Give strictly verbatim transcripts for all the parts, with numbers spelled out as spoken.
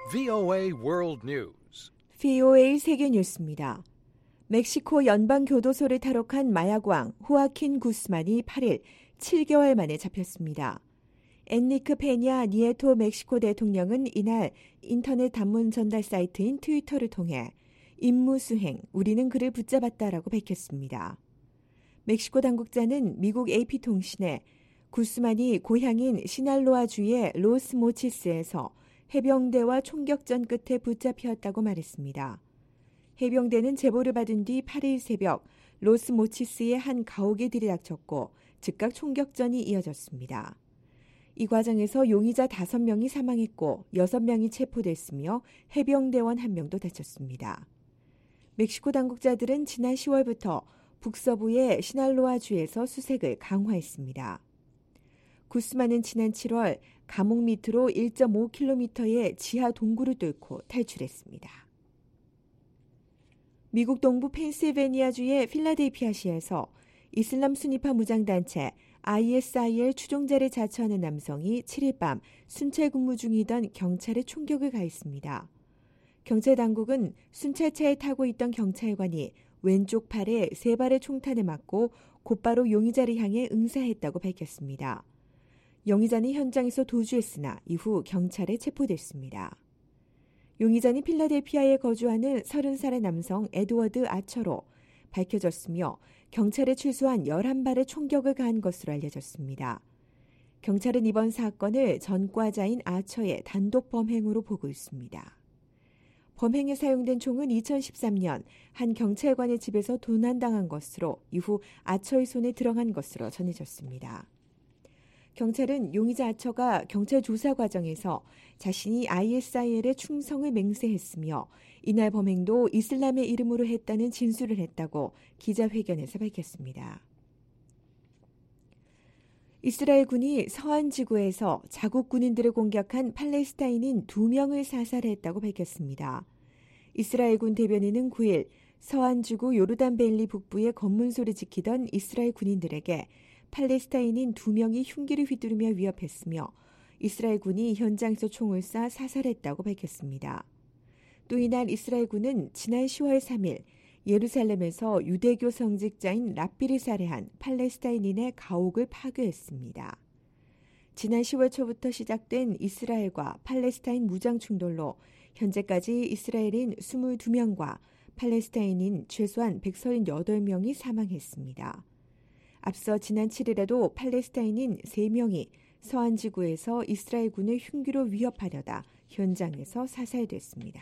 브이오에이 World News. 브이오에이 세계 뉴스입니다. 멕시코 연방교도소를 탈옥한 마약왕 호아킨 구스만이 팔 일 칠 개월 만에 잡혔습니다. 엔리크 페냐 니에토 멕시코 대통령은 이날 인터넷 단문 전달 사이트인 트위터를 통해 임무 수행, 우리는 그를 붙잡았다라고 밝혔습니다. 멕시코 당국자는 미국 에이피통신에 구스만이 고향인 시날로아주의 로스모치스에서 해병대와 총격전 끝에 붙잡혔다고 말했습니다. 해병대는 제보를 받은 뒤 팔 일 새벽 로스모치스의 한 가옥에 들이닥쳤고 즉각 총격전이 이어졌습니다. 이 과정에서 용의자 다섯 명이 사망했고 여섯 명이 체포됐으며 해병대원 한 명도 다쳤습니다. 멕시코 당국자들은 지난 시월부터 북서부의 시날로아주에서 수색을 강화했습니다. 구스만은 지난 칠월 감옥 밑으로 일 점 오 킬로미터의 지하 동굴을 뚫고 탈출했습니다. 미국 동부 펜실베니아주의 필라델피아시에서 이슬람 순위파 무장단체 아이에스아이엘 추종자를 자처하는 남성이 칠 일 밤 순찰 근무 중이던 경찰에 총격을 가했습니다. 경찰 당국은 순찰차에 타고 있던 경찰관이 왼쪽 팔에 세 발의 총탄을 맞고 곧바로 용의자를 향해 응사했다고 밝혔습니다. 용의자는 현장에서 도주했으나 이후 경찰에 체포됐습니다. 용의자는 필라델피아에 거주하는 서른 살의 남성 에드워드 아처로 밝혀졌으며 경찰에 출소한 열한 발의 총격을 가한 것으로 알려졌습니다. 경찰은 이번 사건을 전과자인 아처의 단독 범행으로 보고 있습니다. 범행에 사용된 총은 이천십삼 년 한 경찰관의 집에서 도난당한 것으로 이후 아처의 손에 들어간 것으로 전해졌습니다. 경찰은 용의자 아처가 경찰 조사 과정에서 자신이 아이에스아이엘에 충성을 맹세했으며 이날 범행도 이슬람의 이름으로 했다는 진술을 했다고 기자회견에서 밝혔습니다. 이스라엘 군이 서한 지구에서 자국 군인들을 공격한 팔레스타인인 두 명을 사살했다고 밝혔습니다. 이스라엘 군 대변인은 구 일 서한 지구 요르단벨리 북부의 검문소를 지키던 이스라엘 군인들에게 팔레스타인인 두 명이 흉기를 휘두르며 위협했으며 이스라엘 군이 현장에서 총을 쏴 사살했다고 밝혔습니다. 또 이날 이스라엘 군은 지난 시월 삼 일 예루살렘에서 유대교 성직자인 랍비를 살해한 팔레스타인인의 가옥을 파괴했습니다. 지난 시월 초부터 시작된 이스라엘과 팔레스타인 무장 충돌로 현재까지 이스라엘인 이십이 명과 팔레스타인인 최소한 백삼십팔 명이 사망했습니다. 앞서 지난 칠 일에도 팔레스타인인 세 명이 서한 지구에서 이스라엘 군을 흉기로 위협하려다 현장에서 사살됐습니다.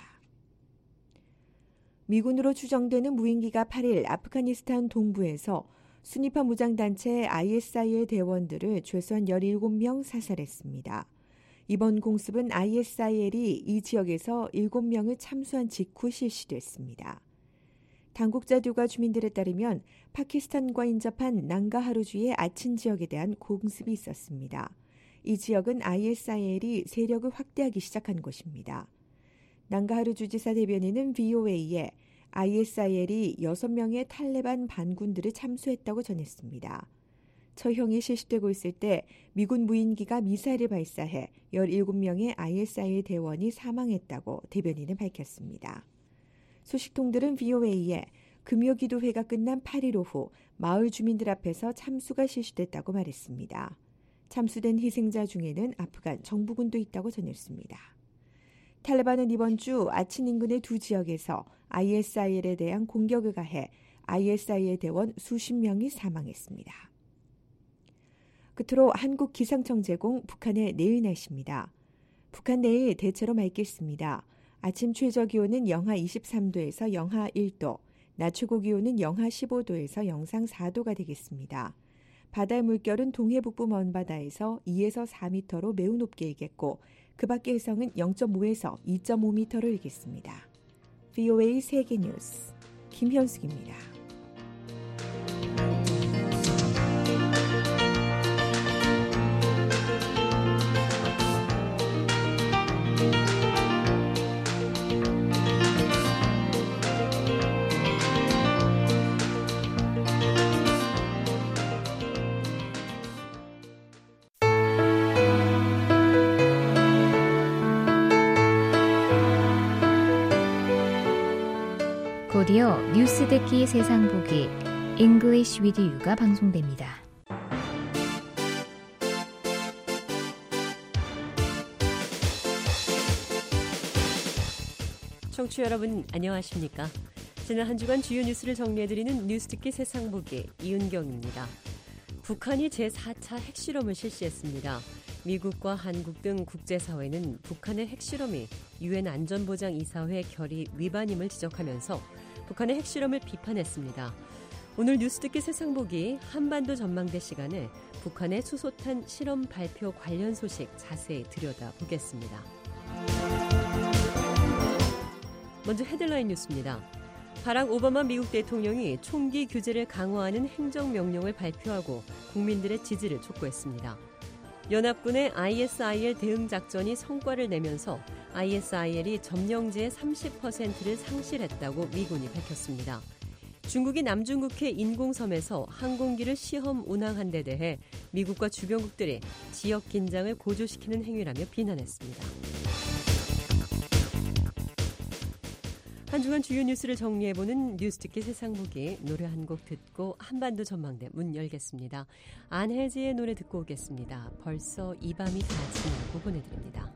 미군으로 추정되는 무인기가 팔 일 아프가니스탄 동부에서 순위파 무장단체 아이에스아이엘 대원들을 최소한 열일곱 명 사살했습니다. 이번 공습은 아이에스아이엘이 이 지역에서 일곱 명을 참수한 직후 실시됐습니다. 당국자들과 주민들에 따르면 파키스탄과 인접한 난가하루주의 아친 지역에 대한 공습이 있었습니다. 이 지역은 아이에스아이엘이 세력을 확대하기 시작한 곳입니다. 난가하루주 지사 대변인은 브이오에이에 아이에스아이엘이 여섯 명의 탈레반 반군들을 참수했다고 전했습니다. 처형이 실시되고 있을 때 미군 무인기가 미사일을 발사해 열일곱 명의 아이에스아이엘 대원이 사망했다고 대변인은 밝혔습니다. 소식통들은 브이오에이에 금요기도회가 끝난 팔 일 오후 마을 주민들 앞에서 참수가 실시됐다고 말했습니다. 참수된 희생자 중에는 아프간 정부군도 있다고 전했습니다. 탈레반은 이번 주 아친 인근의 두 지역에서 아이에스아이엘에 대한 공격을 가해 아이에스아이엘 대원 수십 명이 사망했습니다. 끝으로 한국 기상청 제공 북한의 내일 날씨입니다. 북한 내일 대체로 맑겠습니다. 아침 최저 기온은 영하 이십삼 도에서 영하 일 도, 낮 최고 기온은 영하 십오 도에서 영상 사 도가 되겠습니다. 바다의 물결은 동해 북부 먼바다에서 이에서 사 미터로 매우 높게 일겠고 그 밖의 해성은 영 점 오에서 이 점 오 미터를 일겠습니다. 브이오에이 세계 뉴스 김현숙입니다. 오디오 뉴스 듣기 세상 보기 English with You가 방송됩니다. 청취자 여러분 안녕하십니까? 지난 한 주간 주요 뉴스를 정리해드리는 뉴스 듣기 세상 보기 이은경입니다. 북한이 제사 차 핵실험을 실시했습니다. 미국과 한국 등 국제사회는 북한의 핵실험이 유엔 안전보장이사회 결의 위반임을 지적하면서 북한의 핵실험을 비판했습니다. 오늘 뉴스 듣기 세상 보기 한반도 전망대 시간에 북한의 수소탄 실험 발표 관련 소식 자세히 들여다보겠습니다. 먼저 헤드라인 뉴스입니다. 바락 오바마 미국 대통령이 총기 규제를 강화하는 행정명령을 발표하고 국민들의 지지를 촉구했습니다. 연합군의 아이에스아이엘 대응작전이 성과를 내면서 아이에스아이엘이 점령지의 삼십 퍼센트를 상실했다고 미군이 밝혔습니다. 중국이 남중국해 인공섬에서 항공기를 시험 운항한 데 대해 미국과 주변국들이 지역 긴장을 고조시키는 행위라며 비난했습니다. 한 주간 주요 뉴스를 정리해보는 뉴스 듣기 세상 보기 노래 한 곡 듣고 한반도 전망대 문 열겠습니다. 안혜지의 노래 듣고 오겠습니다. 벌써 이 밤이 다 지나고 보내드립니다.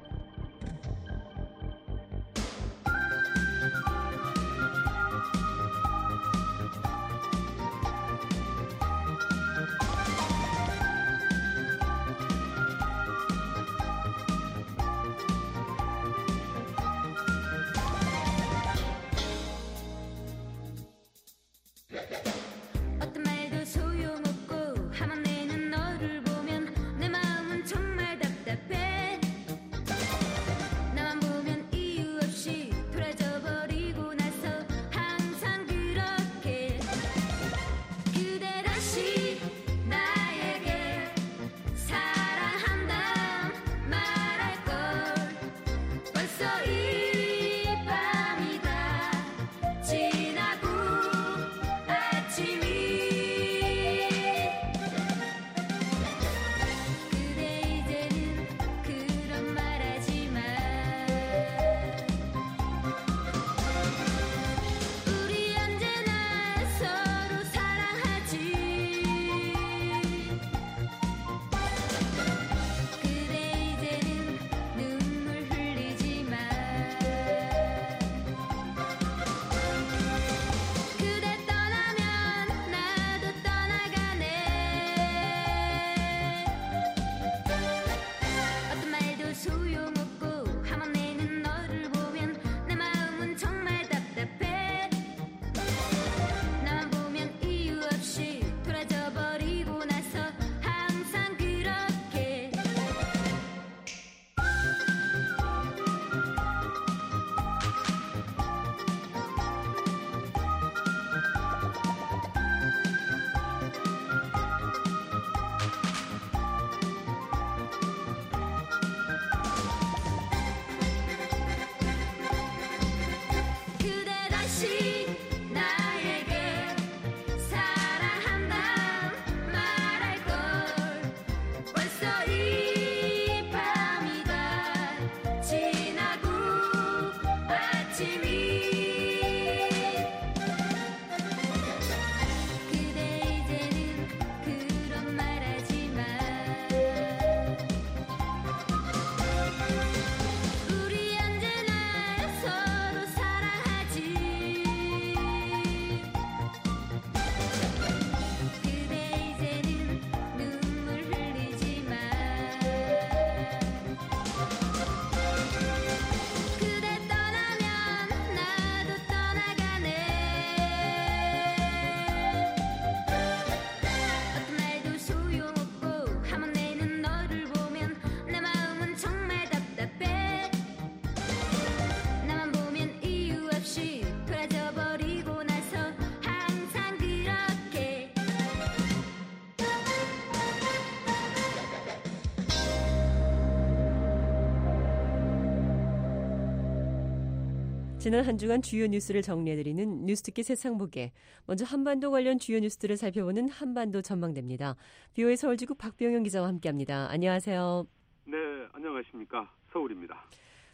지난 한 주간 주요 뉴스를 정리해드리는 뉴스 듣기 세상 보기. 먼저 한반도 관련 주요 뉴스들을 살펴보는 한반도 전망대입니다. 비오에이 서울지국 박병영 기자와 함께합니다. 안녕하세요. 네, 안녕하십니까. 서울입니다.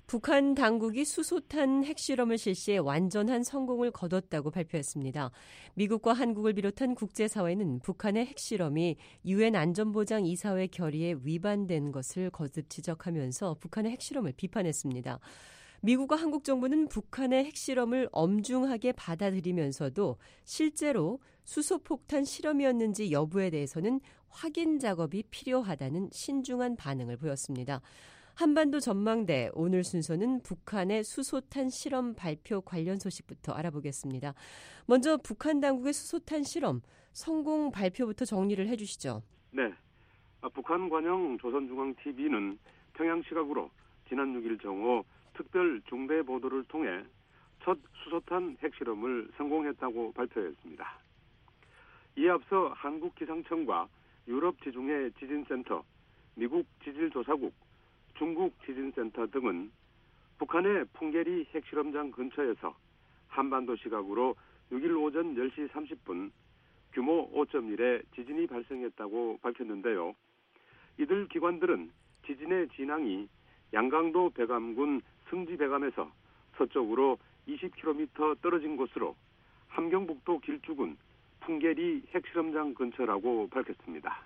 북한 당국이 수소탄 핵실험을 실시해 완전한 성공을 거뒀다고 발표했습니다. 미국과 한국을 비롯한 국제사회는 북한의 핵실험이 유엔 안전보장 이사회 결의에 위반된 것을 거듭 지적하면서 북한의 핵실험을 비판했습니다. 미국과 한국 정부는 북한의 핵실험을 엄중하게 받아들이면서도 실제로 수소폭탄 실험이었는지 여부에 대해서는 확인 작업이 필요하다는 신중한 반응을 보였습니다. 한반도 전망대 오늘 순서는 북한의 수소탄 실험 발표 관련 소식부터 알아보겠습니다. 먼저 북한 당국의 수소탄 실험 성공 발표부터 정리를 해주시죠. 네, 북한 관영 조선중앙티비는 평양 시각으로 지난 육 일 정오 특별 중대 보도를 통해 첫 수소탄 핵실험을 성공했다고 발표했습니다. 이에 앞서 한국기상청과 유럽 지중해 지진센터, 미국 지질조사국, 중국 지진센터 등은 북한의 풍계리 핵실험장 근처에서 한반도 시각으로 육 일 오전 열 시 삼십 분 규모 오 점 일의 지진이 발생했다고 밝혔는데요. 이들 기관들은 지진의 진앙이 양강도 백암군 승지백암에서 서쪽으로 이십 킬로미터 떨어진 곳으로 함경북도 길주군 풍계리 핵실험장 근처라고 밝혔습니다.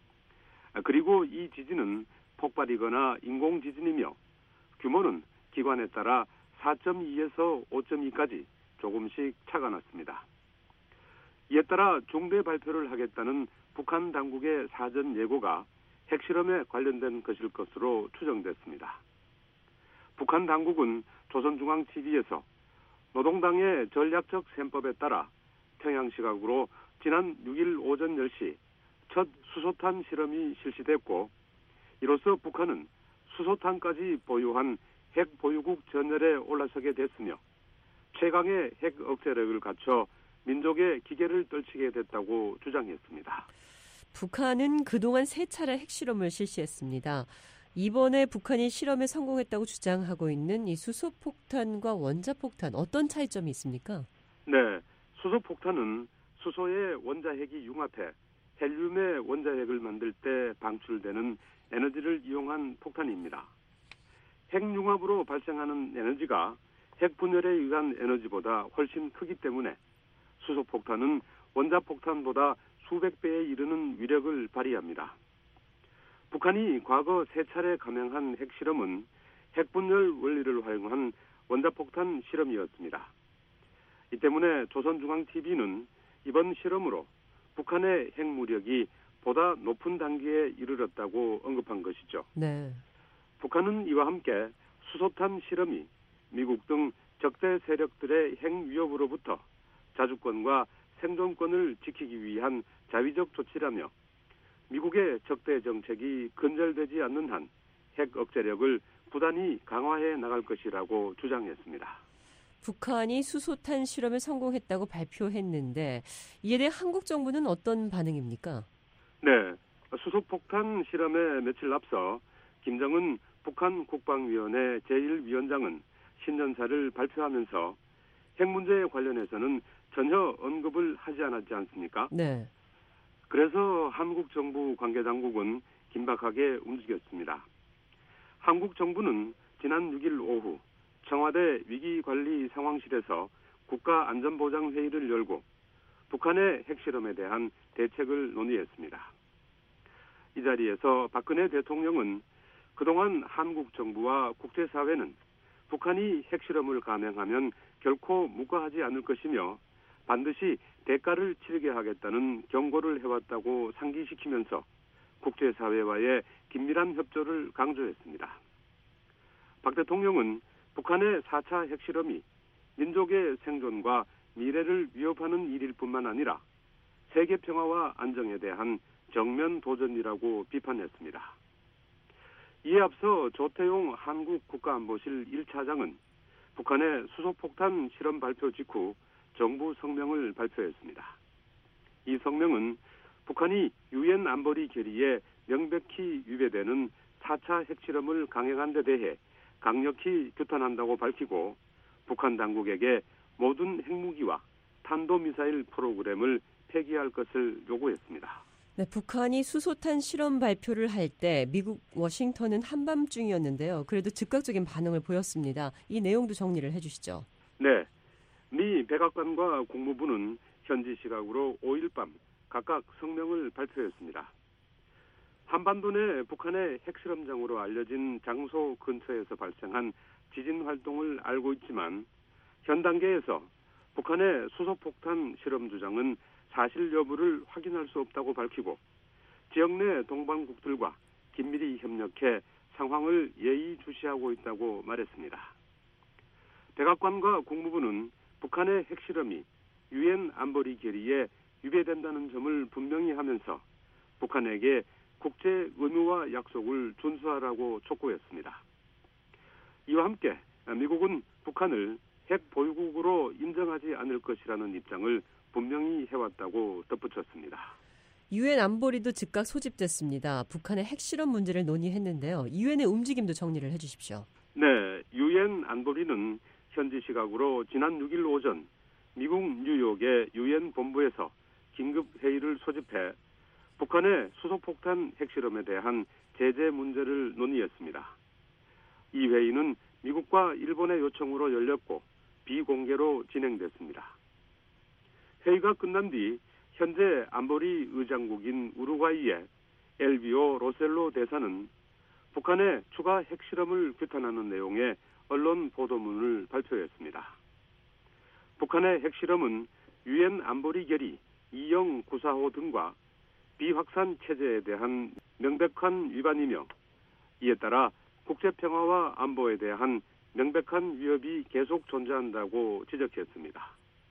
그리고 이 지진은 폭발이거나 인공지진이며 규모는 기관에 따라 사 점 이에서 오 점 이까지 조금씩 차가 났습니다. 이에 따라 중대 발표를 하겠다는 북한 당국의 사전 예고가 핵실험에 관련된 것일 것으로 추정됐습니다. 북한 당국은 조선중앙티비에서 노동당의 전략적 셈법에 따라 평양 시각으로 지난 육 일 오전 열 시 첫 수소탄 실험이 실시됐고 이로써 북한은 수소탄까지 보유한 핵 보유국 전열에 올라서게 됐으며 최강의 핵 억제력을 갖춰 민족의 기계를 떨치게 됐다고 주장했습니다. 북한은 그동안 세 차례 핵실험을 실시했습니다. 이번에 북한이 실험에 성공했다고 주장하고 있는 이 수소폭탄과 원자폭탄 어떤 차이점이 있습니까? 네, 수소폭탄은 수소의 원자핵이 융합해 헬륨의 원자핵을 만들 때 방출되는 에너지를 이용한 폭탄입니다. 핵융합으로 발생하는 에너지가 핵분열에 의한 에너지보다 훨씬 크기 때문에 수소폭탄은 원자폭탄보다 수백 배에 이르는 위력을 발휘합니다. 북한이 과거 세 차례 감행한 핵실험은 핵분열 원리를 활용한 원자폭탄 실험이었습니다. 이 때문에 조선중앙티비는 이번 실험으로 북한의 핵무력이 보다 높은 단계에 이르렀다고 언급한 것이죠. 네. 북한은 이와 함께 수소탄 실험이 미국 등 적대 세력들의 핵 위협으로부터 자주권과 생존권을 지키기 위한 자위적 조치라며 미국의 적대 정책이 근절되지 않는 한 핵 억제력을 부단히 강화해 나갈 것이라고 주장했습니다. 북한이 수소탄 실험에 성공했다고 발표했는데 이에 대해 한국 정부는 어떤 반응입니까? 네, 수소폭탄 실험에 며칠 앞서 김정은 북한 국방위원회 제일 위원장은 신년사를 발표하면서 핵 문제에 관련해서는 전혀 언급을 하지 않았지 않습니까? 네. 그래서 한국 정부 관계당국은 긴박하게 움직였습니다. 한국 정부는 지난 육 일 오후 청와대 위기관리상황실에서 국가안전보장회의를 열고 북한의 핵실험에 대한 대책을 논의했습니다. 이 자리에서 박근혜 대통령은 그동안 한국 정부와 국제사회는 북한이 핵실험을 감행하면 결코 묵과하지 않을 것이며 반드시 대가를 치르게 하겠다는 경고를 해왔다고 상기시키면서 국제사회와의 긴밀한 협조를 강조했습니다. 박 대통령은 북한의 사 차 핵실험이 민족의 생존과 미래를 위협하는 일일 뿐만 아니라 세계 평화와 안정에 대한 정면 도전이라고 비판했습니다. 이에 앞서 조태용 한국 국가안보실 일 차장은 북한의 수소폭탄 실험 발표 직후 정부 성명을 발표했습니다. 이 성명은 북한이 유엔 안보리 결의에 명백히 위배되는 사 차 핵실험을 강행한 데 대해 강력히 규탄한다고 밝히고 북한 당국에게 모든 핵무기와 탄도미사일 프로그램을 폐기할 것을 요구했습니다. 네, 북한이 수소탄 실험 발표를 할 때 미국 워싱턴은 한밤중이었는데요. 그래도 즉각적인 반응을 보였습니다. 이 내용도 정리를 해주시죠. 네, 미 백악관과 국무부는 현지 시각으로 오일 밤 각각 성명을 발표했습니다. 한반도 내 북한의 핵실험장으로 알려진 장소 근처에서 발생한 지진 활동을 알고 있지만 현 단계에서 북한의 수소폭탄 실험 주장은 사실 여부를 확인할 수 없다고 밝히고 지역 내 동반국들과 긴밀히 협력해 상황을 예의주시하고 있다고 말했습니다. 백악관과 국무부는 북한의 핵실험이 유엔 안보리 결의에 위배된다는 점을 분명히 하면서 북한에게 국제 의무와 약속을 준수하라고 촉구했습니다. 이와 함께 미국은 북한을 핵 보유국으로 인정하지 않을 것이라는 입장을 분명히 해왔다고 덧붙였습니다. 유엔 안보리도 즉각 소집됐습니다. 북한의 핵실험 문제를 논의했는데요. 유엔의 움직임도 정리를 해주십시오. 네, 유엔 안보리는 현지 시각으로 지난 육 일 오전 미국 뉴욕의 유엔 본부에서 긴급 회의를 소집해 북한의 수소폭탄 핵실험에 대한 제재 문제를 논의했습니다. 이 회의는 미국과 일본의 요청으로 열렸고 비공개로 진행됐습니다. 회의가 끝난 뒤 현재 안보리 의장국인 우루과이의 엘비오 로셀로 대사는 북한의 추가 핵실험을 규탄하는 내용의 언론 보도문을 발표했습니다. 북한의 핵실험은 유엔 안보리 결의 이영구사호 등과 비확산 체제에 대한 명백한 위반이며 이에 따라 국제평화와 안보에 대한 명백한 위협이 계속 존재한다고 지적했습니다.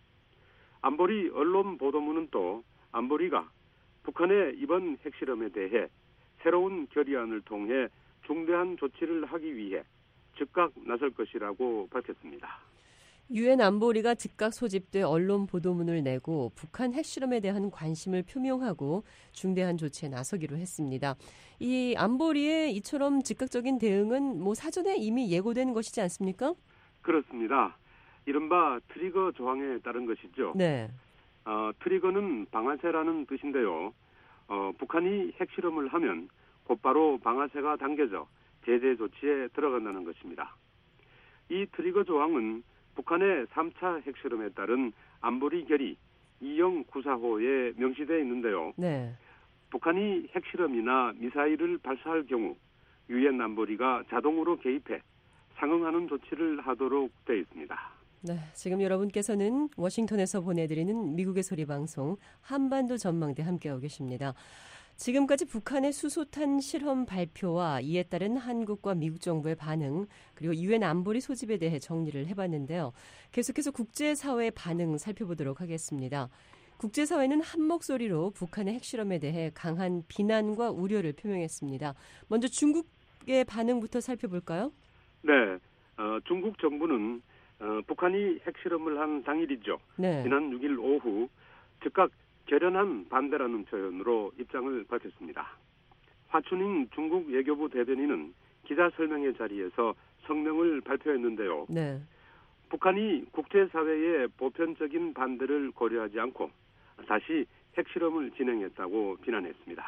안보리 언론 보도문은 또 안보리가 북한의 이번 핵실험에 대해 새로운 결의안을 통해 중대한 조치를 하기 위해 즉각 나설 것이라고 밝혔습니다. 유엔 안보리가 즉각 소집돼 언론 보도문을 내고 북한 핵실험에 대한 관심을 표명하고 중대한 조치에 나서기로 했습니다. 이 안보리의 이처럼 즉각적인 대응은 뭐 사전에 이미 예고된 것이지 않습니까? 그렇습니다. 이른바 트리거 조항에 따른 것이죠. 네. 어, 트리거는 방아쇠라는 뜻인데요. 어, 북한이 핵실험을 하면 곧바로 방아쇠가 당겨져 제재 조치에 들어간다는 것입니다. 이 트리거 조항은 북한의 삼 차 핵실험에 따른 안보리 결의 이영구사호에 명시되어 있는데요. 네. 북한이 핵실험이나 미사일을 발사할 경우 유엔 안보리가 자동으로 개입해 상응하는 조치를 하도록 되어 있습니다. 네, 지금 여러분께서는 워싱턴에서 보내드리는 미국의 소리 방송 한반도 전망대 함께하고 계십니다. 지금까지 북한의 수소탄 실험 발표와 이에 따른 한국과 미국 정부의 반응 그리고 유엔 안보리 소집에 대해 정리를 해봤는데요. 계속해서 국제사회의 반응 살펴보도록 하겠습니다. 국제사회는 한 목소리로 북한의 핵실험에 대해 강한 비난과 우려를 표명했습니다. 먼저 중국의 반응부터 살펴볼까요? 네, 어, 중국 정부는 어, 북한이 핵실험을 한 당일이죠. 네. 지난 육 일 오후 즉각 결연한 반대라는 표현으로 입장을 밝혔습니다. 화춘잉 중국 외교부 대변인은 기자 설명회 자리에서 성명을 발표했는데요. 네. 북한이 국제사회의 보편적인 반대를 고려하지 않고 다시 핵실험을 진행했다고 비난했습니다.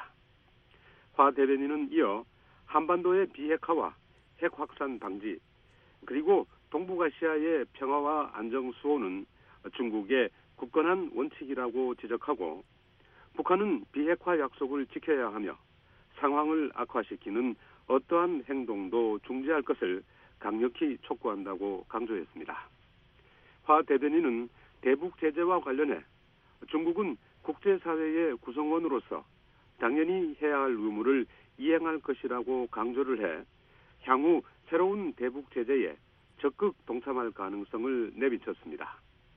화 대변인은 이어 한반도의 비핵화와 핵 확산 방지 그리고 동북아시아의 평화와 안정 수호는 중국의 굳건한 원칙이라고 지적하고 북한은 비핵화 약속을 지켜야 하며 상황을 악화시키는 어떠한 행동도 중지할 것을 강력히 촉구한다고 강조했습니다. 화 대변인은 대북 제재와 관련해 중국은 국제사회의 구성원으로서 당연히 해야 할 의무를 이행할 것이라고 강조를 해 향후 새로운 대북 제재에 적극 동참할 가능성을 내비쳤습니다.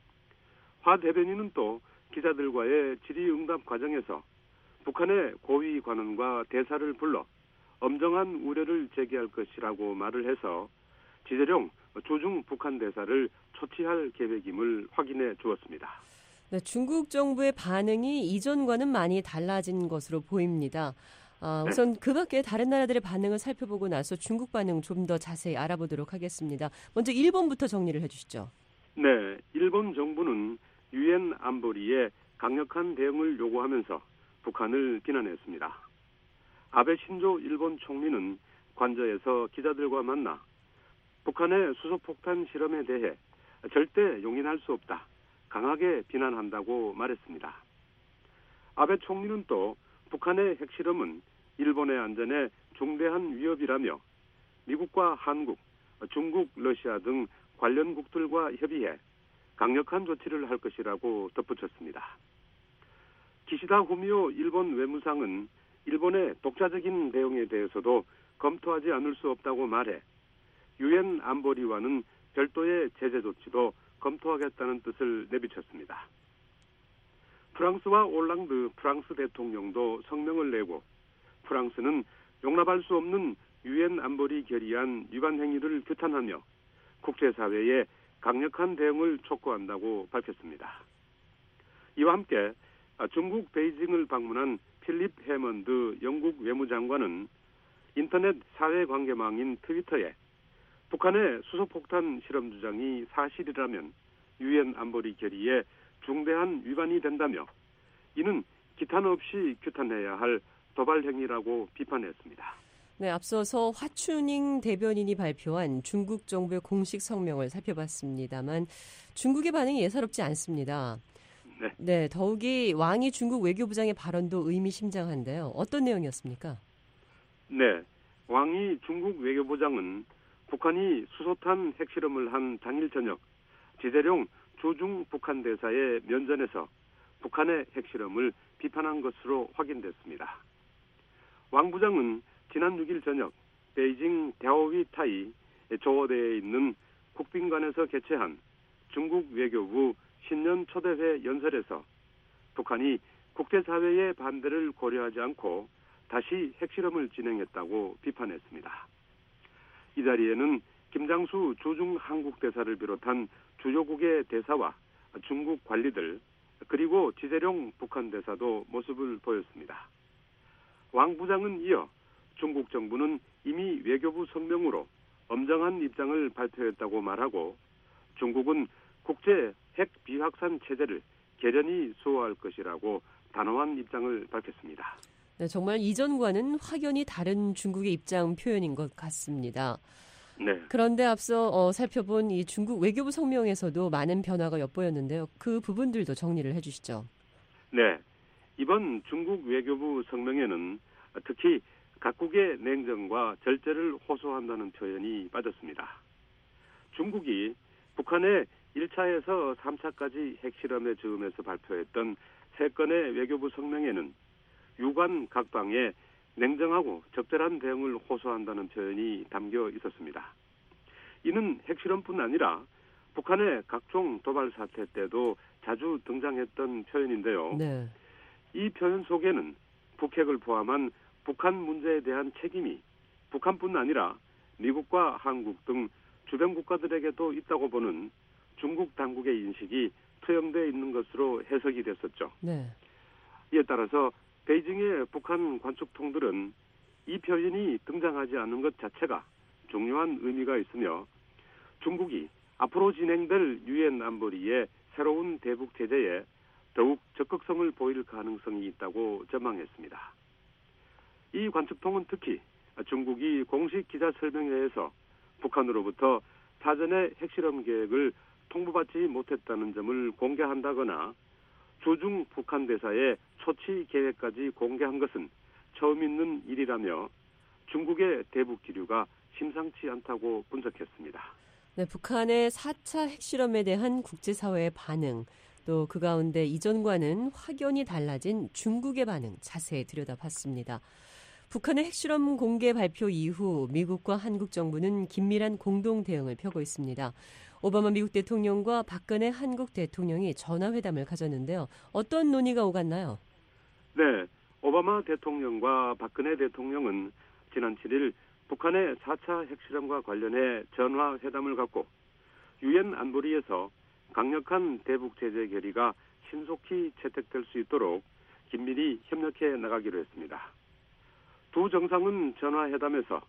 화 대변인은 또 기자들과의 질의응답 과정에서 북한의 고위 관원과 대사를 불러 엄정한 우려를 제기할 것이라고 말을 해서 지재룡 주중 북한 대사를 초치할 계획임을 확인해 주었습니다. 네, 중국 정부의 반응이 이전과는 많이 달라진 것으로 보입니다. 아, 우선 그 밖에 다른 나라들의 반응을 살펴보고 나서 중국 반응 좀 더 자세히 알아보도록 하겠습니다. 먼저 일본부터 정리를 해주시죠. 네, 일본 정부는 유엔 안보리에 강력한 대응을 요구하면서 북한을 비난했습니다. 아베 신조 일본 총리는 관저에서 기자들과 만나 북한의 수소폭탄 실험에 대해 절대 용인할 수 없다, 강하게 비난한다고 말했습니다. 아베 총리는 또 북한의 핵실험은 일본의 안전에 중대한 위협이라며 미국과 한국, 중국, 러시아 등 관련국들과 협의해 강력한 조치를 할 것이라고 덧붙였습니다. 기시다 후미오 일본 외무상은 일본의 독자적인 대응에 대해서도 검토하지 않을 수 없다고 말해 유엔 안보리와는 별도의 제재 조치도 검토하겠다는 뜻을 내비쳤습니다. 프랑스와 올랑드 프랑스 대통령도 성명을 내고 프랑스는 용납할 수 없는 유엔 안보리 결의안 위반 행위를 규탄하며 국제사회에 강력한 대응을 촉구한다고 밝혔습니다. 이와 함께 중국 베이징을 방문한 필립 해먼드 영국 외무장관은 인터넷 사회관계망인 트위터에 북한의 수소폭탄 실험 주장이 사실이라면 유엔 안보리 결의에 중대한 위반이 된다며 이는 기탄 없이 규탄해야 할 도발 행위라고 비판했습니다. 네, 앞서서 화춘잉 대변인이 발표한 중국 정부의 공식 성명을 살펴봤습니다만 중국의 반응이 예사롭지 않습니다. 네. 네, 더욱이 왕이 중국 외교부장의 발언도 의미심장한데요. 어떤 내용이었습니까? 네, 왕이 중국 외교부장은 북한이 수소탄 핵실험을 한 당일 저녁 지재룡 주중 북한 대사의 면전에서 북한의 핵실험을 비판한 것으로 확인됐습니다. 왕 부장은 지난 육 일 저녁 베이징 랴오위타이 조어대에 있는 국빈관에서 개최한 중국 외교부 신년 초대회 연설에서 북한이 국제사회의 반대를 고려하지 않고 다시 핵실험을 진행했다고 비판했습니다. 이 자리에는 김장수 주중 한국 대사를 비롯한 주요국의 대사와 중국 관리들 그리고 지재룡 북한 대사도 모습을 보였습니다. 왕 부장은 이어 중국 정부는 이미 외교부 성명으로 엄정한 입장을 발표했다고 말하고 중국은 국제 핵 비확산 체제를 계련히 수호할 것이라고 단호한 입장을 밝혔습니다. 네, 정말 이전과는 확연히 다른 중국의 입장 표현인 것 같습니다. 네. 그런데 앞서 어, 살펴본 이 중국 외교부 성명에서도 많은 변화가 엿보였는데요. 그 부분들도 정리를 해주시죠. 네. 이번 중국 외교부 성명에는 특히 각국의 냉정과 절제를 호소한다는 표현이 빠졌습니다. 중국이 북한의 일 차에서 삼 차까지 핵실험의 즈음에서 발표했던 세 건의 외교부 성명에는 유관 각방에 냉정하고 적절한 대응을 호소한다는 표현이 담겨 있었습니다. 이는 핵실험뿐 아니라 북한의 각종 도발 사태 때도 자주 등장했던 표현인데요. 네. 이 표현 속에는 북핵을 포함한 북한 문제에 대한 책임이 북한뿐 아니라 미국과 한국 등 주변 국가들에게도 있다고 보는 중국 당국의 인식이 투영되어 있는 것으로 해석이 됐었죠. 네. 이에 따라서 베이징의 북한 관측통들은 이 표현이 등장하지 않는 것 자체가 중요한 의미가 있으며 중국이 앞으로 진행될 유엔 안보리의 새로운 대북 제재에 더욱 적극성을 보일 가능성이 있다고 전망했습니다. 이 관측통은 특히 중국이 공식 기자 설명회에서 북한으로부터 사전에 핵실험 계획을 통보받지 못했다는 점을 공개한다거나 주중 북한 대사의 초치 계획까지 공개한 것은 처음 있는 일이라며 중국의 대북 기류가 심상치 않다고 분석했습니다. 네, 북한의 사 차 핵실험에 대한 국제사회의 반응, 또 그 가운데 이전과는 확연히 달라진 중국의 반응 자세히 들여다봤습니다. 북한의 핵실험 공개 발표 이후 미국과 한국 정부는 긴밀한 공동 대응을 펴고 있습니다. 오바마 미국 대통령과 박근혜 한국 대통령이 전화회담을 가졌는데요. 어떤 논의가 오갔나요? 네, 오바마 대통령과 박근혜 대통령은 지난 칠 일 북한의 사 차 핵실험과 관련해 전화회담을 갖고 유엔 안보리에서 강력한 대북 제재 결의가 신속히 채택될 수 있도록 긴밀히 협력해 나가기로 했습니다. 두 정상은 전화회담에서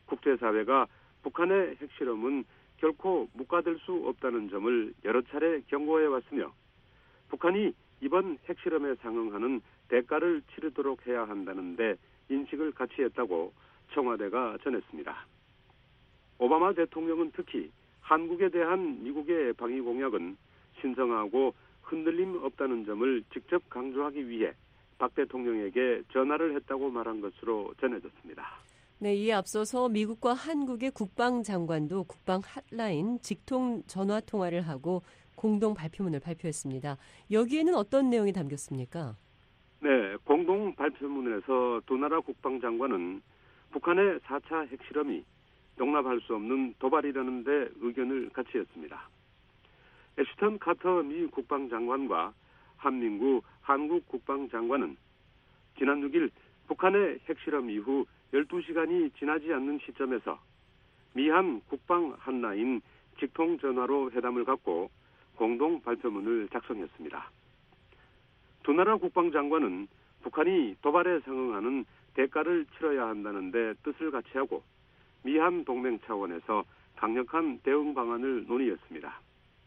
국제사회가 북한의 핵실험은 결코 묵과될 수 없다는 점을 여러 차례 경고해 왔으며 북한이 이번 핵실험에 상응하는 대가를 치르도록 해야 한다는데 인식을 같이 했다고 청와대가 전했습니다. 오바마 대통령은 특히 한국에 대한 미국의 방위 공약은 신성하고 흔들림 없다는 점을 직접 강조하기 위해 박 대통령에게 전화를 했다고 말한 것으로 전해졌습니다. 네, 이에 앞서서 미국과 한국의 국방장관도 국방 핫라인 직통 전화 통화를 하고 공동 발표문을 발표했습니다. 여기에는 어떤 내용이 담겼습니까? 네, 공동 발표문에서 두 나라 국방장관은 북한의 사 차 핵실험이 용납할 수 없는 도발이라는 데 의견을 같이 했습니다. 애슈턴 카터 미 국방장관과 한민구 한국 국방장관은 지난 육 일 북한의 핵실험 이후 열두 시간이 지나지 않는 시점에서 미한 국방 핫라인 직통전화로 회담을 갖고 공동 발표문을 작성했습니다. 두 나라 국방장관은 북한이 도발에 상응하는 대가를 치러야 한다는 데 뜻을 같이 하고 미한 동맹 차원에서 강력한 대응 방안을 논의했습니다.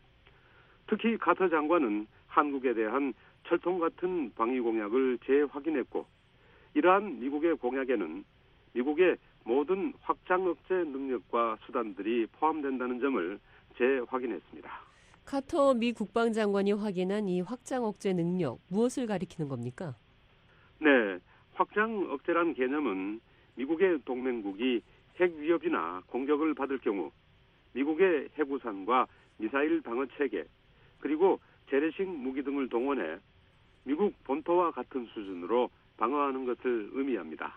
특히 카터 장관은 한국에 대한 철통 같은 방위 공약을 재확인했고 이러한 미국의 공약에는 미국의 모든 확장 억제 능력과 수단들이 포함된다는 점을 재확인했습니다. 카터 미 국방장관이 확인한 이 확장 억제 능력, 무엇을 가리키는 겁니까? 네, 확장 억제란 개념은 미국의 동맹국이 핵 위협이나 공격을 받을 경우 미국의 해구산과 미사일 방어 체계 그리고 재래식 무기 등을 동원해 미국 본토와 같은 수준으로 방어하는 것을 의미합니다.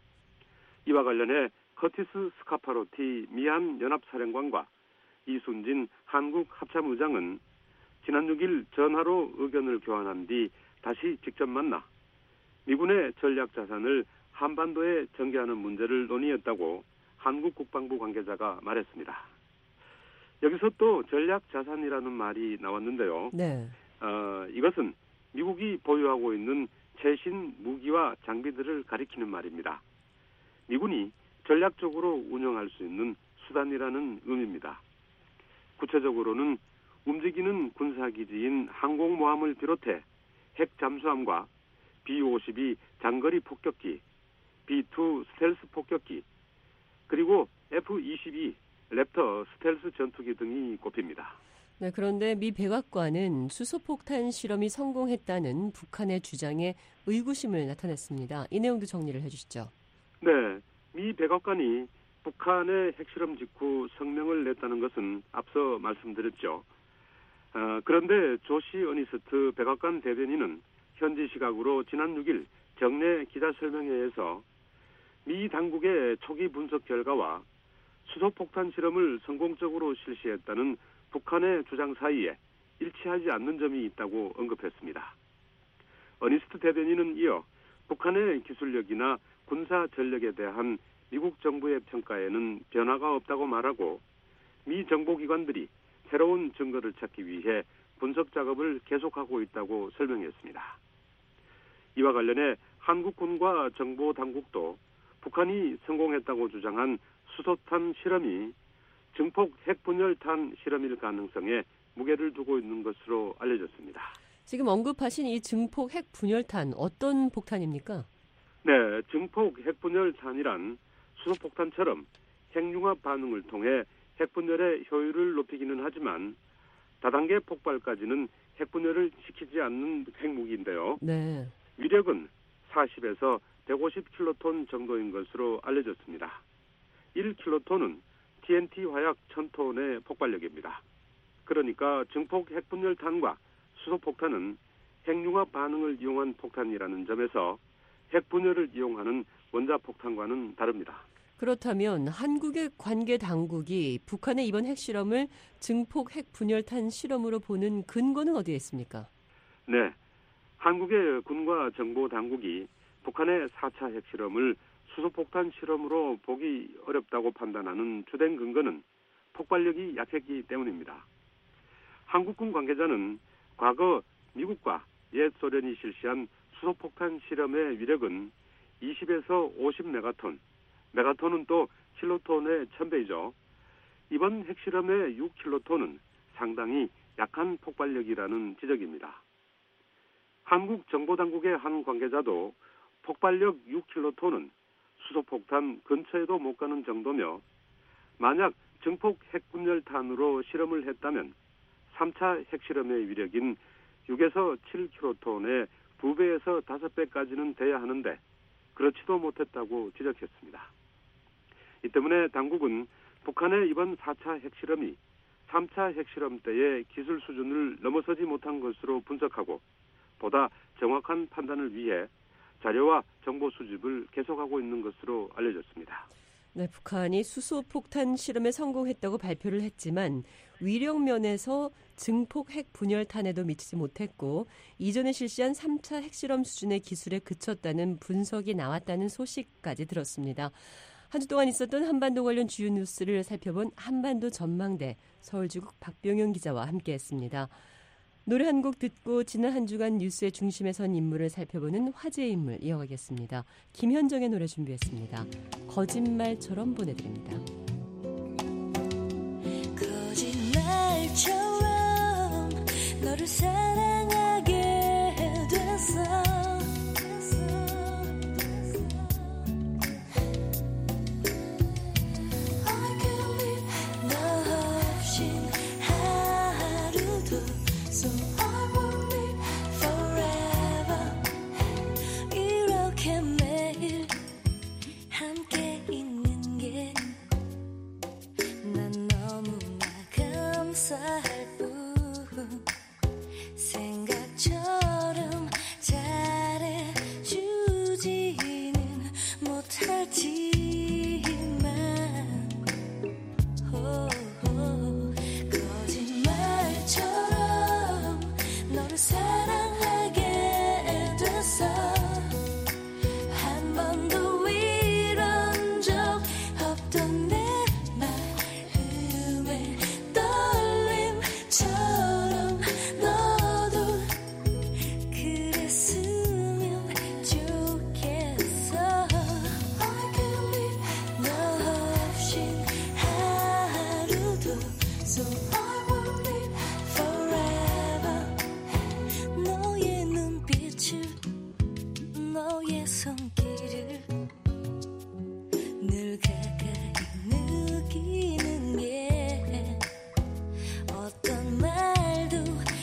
이와 관련해 커티스 스카파로티 미한 연합사령관과 이순진 한국 합참의장은 지난 육 일 전화로 의견을 교환한 뒤 다시 직접 만나 미군의 전략 자산을 한반도에 전개하는 문제를 논의했다고 한국 국방부 관계자가 말했습니다. 여기서 또 전략 자산이라는 말이 나왔는데요. 네. 어, 이것은 미국이 보유하고 있는 최신 무기와 장비들을 가리키는 말입니다. 미군이 전략적으로 운영할 수 있는 수단이라는 의미입니다. 구체적으로는 움직이는 군사기지인 항공모함을 비롯해 핵 잠수함과 비 오십이 장거리 폭격기, 비 투 스텔스 폭격기, 그리고 에프 이십이 랩터 스텔스 전투기 등이 꼽힙니다. 네, 그런데 미 백악관은 수소폭탄 실험이 성공했다는 북한의 주장에 의구심을 나타냈습니다. 이 내용도 정리를 해주시죠. 네, 미 백악관이 북한의 핵실험 직후 성명을 냈다는 것은 앞서 말씀드렸죠. 어, 그런데 조시 어니스트 백악관 대변인은 현지 시각으로 지난 육 일 정례 기자설명회에서 미 당국의 초기 분석 결과와 수소폭탄 실험을 성공적으로 실시했다는 북한의 주장 사이에 일치하지 않는 점이 있다고 언급했습니다. 어니스트 대변인은 이어 북한의 기술력이나 군사 전력에 대한 미국 정부의 평가에는 변화가 없다고 말하고 미 정보기관들이 새로운 증거를 찾기 위해 분석 작업을 계속하고 있다고 설명했습니다. 이와 관련해 한국군과 정보당국도 북한이 성공했다고 주장한 수소탄 실험이 증폭 핵분열탄 실험일 가능성에 무게를 두고 있는 것으로 알려졌습니다. 지금 언급하신 이 증폭 핵분열탄 어떤 폭탄입니까? 네, 증폭 핵분열탄이란 수소폭탄처럼 핵융합 반응을 통해 핵분열의 효율을 높이기는 하지만 다단계 폭발까지는 핵분열을 시키지 않는 핵무기인데요. 네. 위력은 사십에서 백오십 킬로톤 정도인 것으로 알려졌습니다. 일 킬로톤은 티엔티 화약 천 톤의 폭발력입니다. 그러니까 증폭 핵분열탄과 수소폭탄은 핵융합 반응을 이용한 폭탄이라는 점에서 핵분열을 이용하는 원자폭탄과는 다릅니다. 그렇다면 한국의 관계 당국이 북한의 이번 핵실험을 증폭 핵분열탄 실험으로 보는 근거는 어디에 있습니까? 네, 한국의 군과 정보 당국이 북한의 사 차 핵실험을 수소폭탄 실험으로 보기 어렵다고 판단하는 주된 근거는 폭발력이 약했기 때문입니다. 한국군 관계자는 과거 미국과 옛 소련이 실시한 수소폭탄 실험의 위력은 이십에서 오십 메가톤, 메가톤은 또 킬로톤의 천 배이죠. 이번 핵실험의 육 킬로톤은 상당히 약한 폭발력이라는 지적입니다. 한국 정보당국의 한 관계자도 폭발력 육 킬로톤은 수소폭탄 근처에도 못 가는 정도며 만약 증폭 핵분열탄으로 실험을 했다면 삼 차 핵실험의 위력인 육에서 칠 킬로톤의 두 배에서 다섯 배까지는 돼야 하는데 그렇지도 못했다고 지적했습니다. 이 때문에 당국은 북한의 이번 사 차 핵실험이 삼 차 핵실험 때의 기술 수준을 넘어서지 못한 것으로 분석하고 보다 정확한 판단을 위해 자료와 정보 수집을 계속하고 있는 것으로 알려졌습니다. 네, 북한이 수소폭탄 실험에 성공했다고 발표를 했지만 위력 면에서 증폭 핵 분열탄에도 미치지 못했고 이전에 실시한 삼 차 핵실험 수준의 기술에 그쳤다는 분석이 나왔다는 소식까지 들었습니다. 한 주 동안 있었던 한반도 관련 주요 뉴스를 살펴본 한반도 전망대 서울지국 박병영 기자와 함께했습니다. 노래 한 곡 듣고 지난 한 주간 뉴스의 중심에 선 인물을 살펴보는 화제의 인물 이어가겠습니다. 김현정의 노래 준비했습니다. 거짓말처럼 보내드립니다. 거짓말처럼 너를 사랑하게 됐어. 생각처럼 잘해주지는 못하지만 호호, 거짓말처럼 너를 사랑하게 됐어. 한 번도 이런 적 없던 내 마음의 떨림처럼 너도 그랬으면 좋겠어. I can't live 너 없인 하루도. So I will live forever. 너의 눈빛을 너의 손길을 늘 가까이 느끼는 게 어떤 말도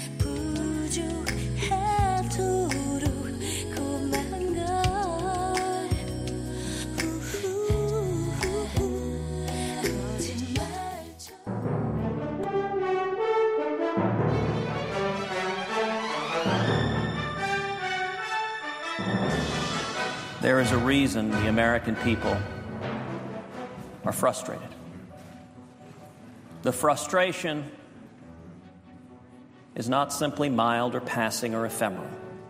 부족하도록 고마운 걸. 후후후후. 거짓말처럼. There is a reason the American people are frustrated. The frustration is not simply mild or passing or ephemeral.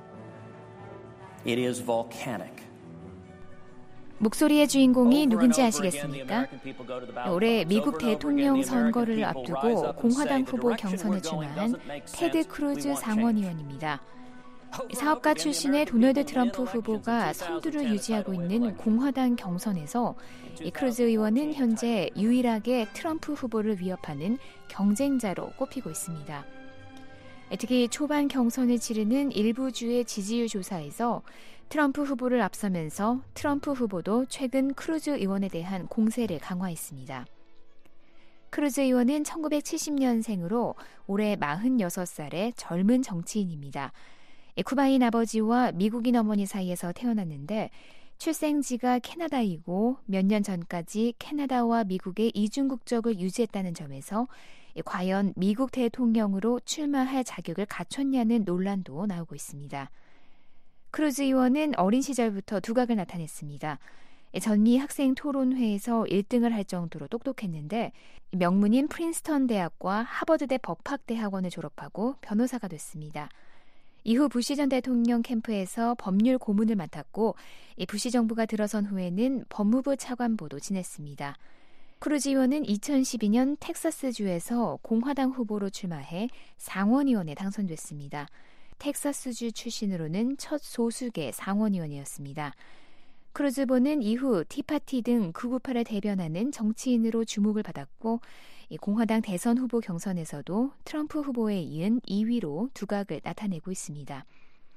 It is volcanic. 목소리의 주인공이 누군지 아시겠습니까? 올해 미국 대통령 선거를 앞두고 공화당 후보 경선에 출마한 테드 크루즈 상원의원입니다. 사업가 출신의 도널드 트럼프 후보가 선두를 유지하고 있는 공화당 경선에서 이 크루즈 의원은 현재 유일하게 트럼프 후보를 위협하는 경쟁자로 꼽히고 있습니다. 특히 초반 경선을 치르는 일부 주의 지지율 조사에서 트럼프 후보를 앞서면서 트럼프 후보도 최근 크루즈 의원에 대한 공세를 강화했습니다. 크루즈 의원은 천구백칠십 년생으로 올해 마흔여섯 살의 젊은 정치인입니다. 쿠바인 아버지와 미국인 어머니 사이에서 태어났는데 출생지가 캐나다이고 몇 년 전까지 캐나다와 미국의 이중 국적을 유지했다는 점에서 과연 미국 대통령으로 출마할 자격을 갖췄냐는 논란도 나오고 있습니다. 크루즈 의원은 어린 시절부터 두각을 나타냈습니다. 전미 학생 토론회에서 일 등을 할 정도로 똑똑했는데 명문인 프린스턴 대학과 하버드대 법학대학원을 졸업하고 변호사가 됐습니다. 이후 부시 전 대통령 캠프에서 법률 고문을 맡았고 부시 정부가 들어선 후에는 법무부 차관보도 지냈습니다. 크루즈 의원은 이천십이 년 텍사스주에서 공화당 후보로 출마해 상원의원에 당선됐습니다. 텍사스주 출신으로는 첫 소수계 상원의원이었습니다. 크루즈 후보는 이후 티파티 등 극우파를 대변하는 정치인으로 주목을 받았고 공화당 대선 후보 경선에서도 트럼프 후보에 이은 이 위로 두각을 나타내고 있습니다.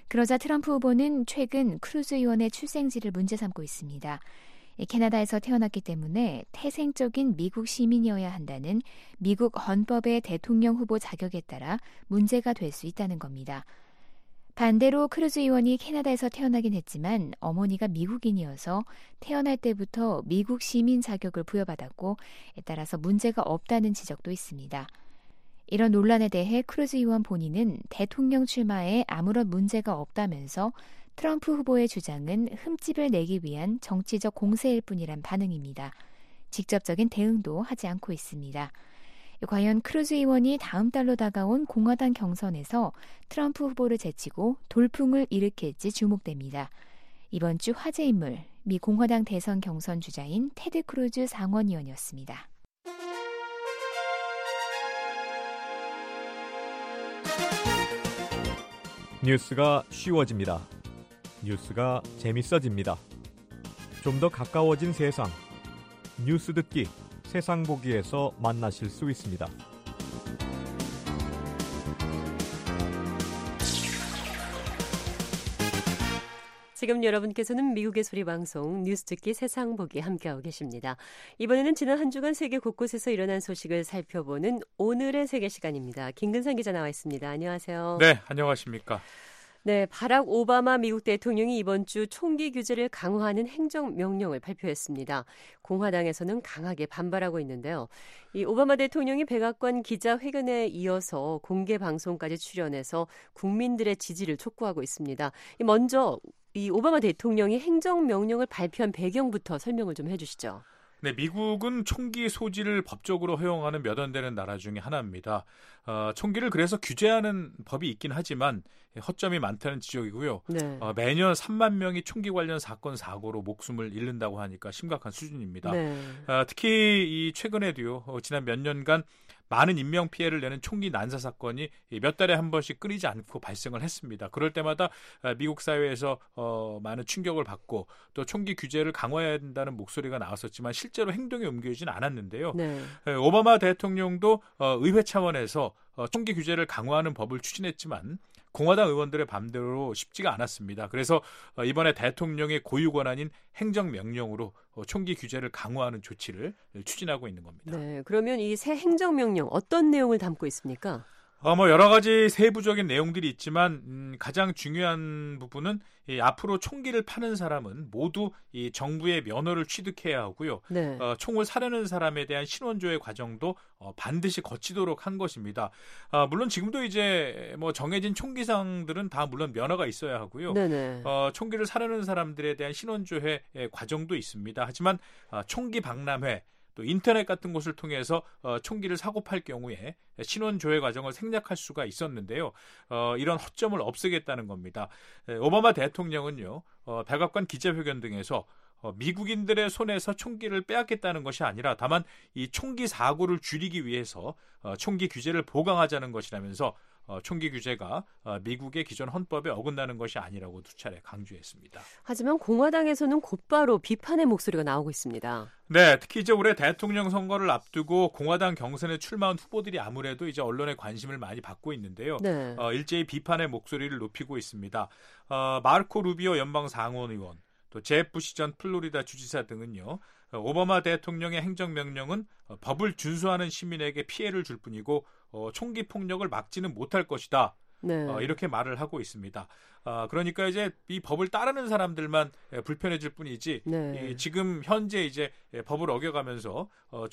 그러자 트럼프 후보는 최근 크루즈 의원의 출생지를 문제 삼고 있습니다. 캐나다에서 태어났기 때문에 태생적인 미국 시민이어야 한다는 미국 헌법의 대통령 후보 자격에 따라 문제가 될 수 있다는 겁니다. 반대로 크루즈 의원이 캐나다에서 태어나긴 했지만 어머니가 미국인이어서 태어날 때부터 미국 시민 자격을 부여받았고 따라서 문제가 없다는 지적도 있습니다. 이런 논란에 대해 크루즈 의원 본인은 대통령 출마에 아무런 문제가 없다면서 트럼프 후보의 주장은 흠집을 내기 위한 정치적 공세일 뿐이란 반응입니다. 직접적인 대응도 하지 않고 있습니다. 과연 크루즈 의원이 다음 달로 다가온 공화당 경선에서 트럼프 후보를 제치고 돌풍을 일으킬지 주목됩니다. 이번 주 화제 인물, 미 공화당 대선 경선 주자인 테드 크루즈 상원 의원이었습니다. 뉴스가 쉬워집니다. 뉴스가 재밌어집니다. 좀 더 가까워진 세상. 뉴스 듣기, 세상 보기에서 만나실 수 있습니다. 지금 여러분께서는 미국의 소리방송 뉴스 듣기 세상 보기 함께하고 계십니다. 이번에는 지난 한 주간 세계 곳곳에서 일어난 소식을 살펴보는 오늘의 세계 시간입니다. 김근상 기자 나와 있습니다. 안녕하세요. 네, 안녕하십니까. 네, 바락 오바마 미국 대통령이 이번 주 총기 규제를 강화하는 행정명령을 발표했습니다. 공화당에서는 강하게 반발하고 있는데요. 이 오바마 대통령이 백악관 기자회견에 이어서 공개 방송까지 출연해서 국민들의 지지를 촉구하고 있습니다. 먼저 이 오바마 대통령이 행정명령을 발표한 배경부터 설명을 좀 해주시죠. 네, 미국은 총기 소지를 법적으로 허용하는 몇 안 되는 나라 중에 하나입니다. 어, 총기를 그래서 규제하는 법이 있긴 하지만 허점이 많다는 지적이고요. 네. 어, 매년 삼만 명이 총기 관련 사건 사고로 목숨을 잃는다고 하니까 심각한 수준입니다. 네. 어, 특히 이 최근에도요. 어, 지난 몇 년간 많은 인명 피해를 내는 총기 난사 사건이 몇 달에 한 번씩 끊이지 않고 발생을 했습니다. 그럴 때마다 미국 사회에서 어, 많은 충격을 받고 또 총기 규제를 강화해야 된다는 목소리가 나왔었지만 실제로 행동에 옮겨지진 않았는데요. 네. 오바마 대통령도 어, 의회 차원에서 어, 총기 규제를 강화하는 법을 추진했지만 공화당 의원들의 맘대로 쉽지가 않았습니다. 그래서 이번에 대통령의 고유 권한인 행정명령으로 총기 규제를 강화하는 조치를 추진하고 있는 겁니다. 네, 그러면 이 새 행정명령 어떤 내용을 담고 있습니까? 어, 뭐 여러 가지 세부적인 내용들이 있지만 음, 가장 중요한 부분은 이 앞으로 총기를 파는 사람은 모두 이 정부의 면허를 취득해야 하고요. 네. 어, 총을 사려는 사람에 대한 신원조회 과정도 어, 반드시 거치도록 한 것입니다. 어, 물론 지금도 이제 뭐 정해진 총기상들은 다 물론 면허가 있어야 하고요. 네네. 어, 총기를 사려는 사람들에 대한 신원조회 과정도 있습니다. 하지만 어, 총기 박람회 또 인터넷 같은 곳을 통해서 어, 총기를 사고 팔 경우에 신원 조회 과정을 생략할 수가 있었는데요. 어, 이런 허점을 없애겠다는 겁니다. 에, 오바마 대통령은요. 어, 백악관 기자회견 등에서 어, 미국인들의 손에서 총기를 빼앗겠다는 것이 아니라 다만 이 총기 사고를 줄이기 위해서 어, 총기 규제를 보강하자는 것이라면서 어, 총기 규제가 어, 미국의 기존 헌법에 어긋나는 것이 아니라고 두 차례 강조했습니다. 하지만 공화당에서는 곧바로 비판의 목소리가 나오고 있습니다. 네, 특히 이제 올해 대통령 선거를 앞두고 공화당 경선에 출마한 후보들이 아무래도 이제 언론의 관심을 많이 받고 있는데요. 네. 어, 일제히 비판의 목소리를 높이고 있습니다. 어, 마르코 루비오 연방 상원 의원, 또 제프 부시 전 플로리다 주지사 등은요. 오바마 대통령의 행정명령은 법을 준수하는 시민에게 피해를 줄 뿐이고 어, 총기 폭력을 막지는 못할 것이다. 네. 어, 이렇게 말을 하고 있습니다. 어, 그러니까 이제 이 법을 따르는 사람들만 불편해질 뿐이지 네. 이, 지금 현재 이제 법을 어겨가면서 어,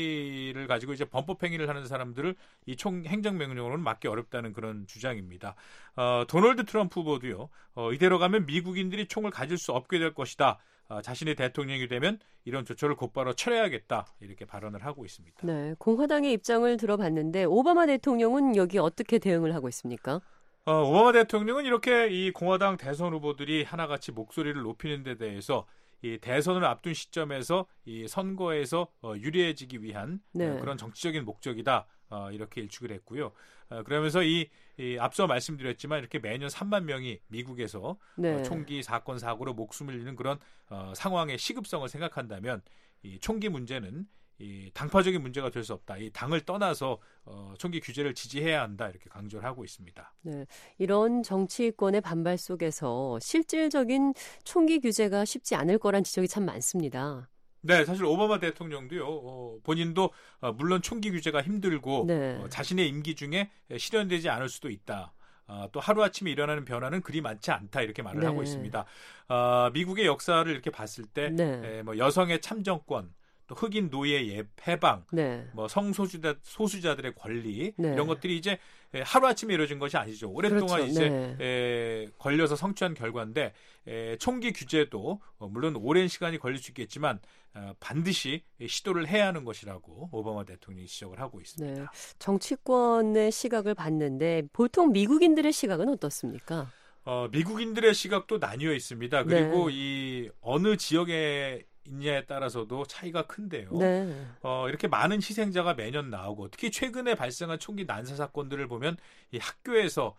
총기를 가지고 이제 범법 행위를 하는 사람들을 이 총 행정명령으로는 막기 어렵다는 그런 주장입니다. 어, 도널드 트럼프 후보도요. 어, 이대로 가면 미국인들이 총을 가질 수 없게 될 것이다. 어, 자신이 대통령이 되면 이런 조처를 곧바로 철회하겠다 이렇게 발언을 하고 있습니다. 네, 공화당의 입장을 들어봤는데 오바마 대통령은 여기 어떻게 대응을 하고 있습니까? 어, 오바마 대통령은 이렇게 이 공화당 대선 후보들이 하나같이 목소리를 높이는 데 대해서 이 대선을 앞둔 시점에서 이 선거에서 어, 유리해지기 위한 네. 어, 그런 정치적인 목적이다. 어, 이렇게 일축을 했고요. 어, 그러면서 이, 이 앞서 말씀드렸지만 이렇게 매년 삼만 명이 미국에서 네. 어, 총기 사건 사고로 목숨을 잃는 그런 어, 상황의 시급성을 생각한다면 이 총기 문제는 이 당파적인 문제가 될 수 없다. 이 당을 떠나서 어, 총기 규제를 지지해야 한다. 이렇게 강조를 하고 있습니다. 네, 이런 정치권의 반발 속에서 실질적인 총기 규제가 쉽지 않을 거란 지적이 참 많습니다. 네, 사실 오바마 대통령도요. 어, 본인도 어, 물론 총기 규제가 힘들고 네. 어, 자신의 임기 중에 실현되지 않을 수도 있다. 어, 또 하루아침에 일어나는 변화는 그리 많지 않다 이렇게 말을 네. 하고 있습니다. 어, 미국의 역사를 이렇게 봤을 때 네. 에, 뭐 여성의 참정권, 또 흑인 노예 해방, 네. 뭐 성소수자 소수자들의 권리 네. 이런 것들이 이제 하루아침에 이루어진 것이 아니죠. 오랫동안 그렇죠. 이제 네. 에, 걸려서 성취한 결과인데 에, 총기 규제도 어, 물론 오랜 시간이 걸릴 수 있겠지만 어, 반드시 시도를 해야 하는 것이라고 오바마 대통령이 지적을 하고 있습니다. 네. 정치권의 시각을 봤는데 보통 미국인들의 시각은 어떻습니까? 어, 미국인들의 시각도 나뉘어 있습니다. 그리고 네. 이 어느 지역에 있냐에 따라서도 차이가 큰데요. 네. 어, 이렇게 많은 희생자가 매년 나오고 특히 최근에 발생한 총기 난사 사건들을 보면 이 학교에서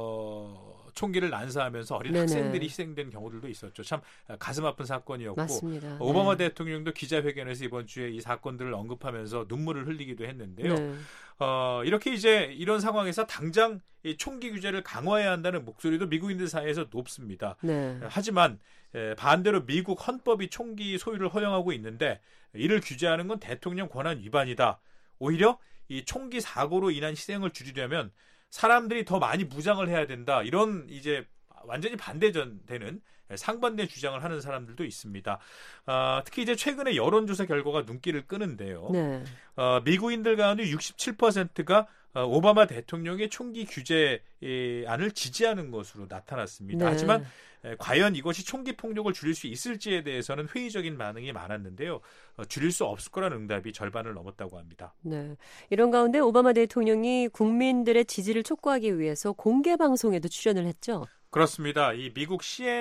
어, 총기를 난사하면서 어린 네네. 학생들이 희생된 경우들도 있었죠. 참 가슴 아픈 사건이었고 맞습니다. 오바마 네. 대통령도 기자회견에서 이번 주에 이 사건들을 언급하면서 눈물을 흘리기도 했는데요. 네. 어, 이렇게 이제 이런 상황에서 당장 이 총기 규제를 강화해야 한다는 목소리도 미국인들 사이에서 높습니다. 네. 하지만 에, 반대로 미국 헌법이 총기 소유를 허용하고 있는데 이를 규제하는 건 대통령 권한 위반이다. 오히려 이 총기 사고로 인한 희생을 줄이려면 사람들이 더 많이 무장을 해야 된다. 이런 이제 완전히 반대되는 상반된 주장을 하는 사람들도 있습니다. 어, 특히 이제 최근에 여론조사 결과가 눈길을 끄는데요. 네. 어, 미국인들 가운데 육십칠 퍼센트가 어, 오바마 대통령의 총기 규제안을 지지하는 것으로 나타났습니다. 네. 하지만 에, 과연 이것이 총기 폭력을 줄일 수 있을지에 대해서는 회의적인 반응이 많았는데요. 어, 줄일 수 없을 거라는 응답이 절반을 넘었다고 합니다. 네. 이런 가운데 오바마 대통령이 국민들의 지지를 촉구하기 위해서 공개 방송에도 출연을 했죠. 그렇습니다. 이 미국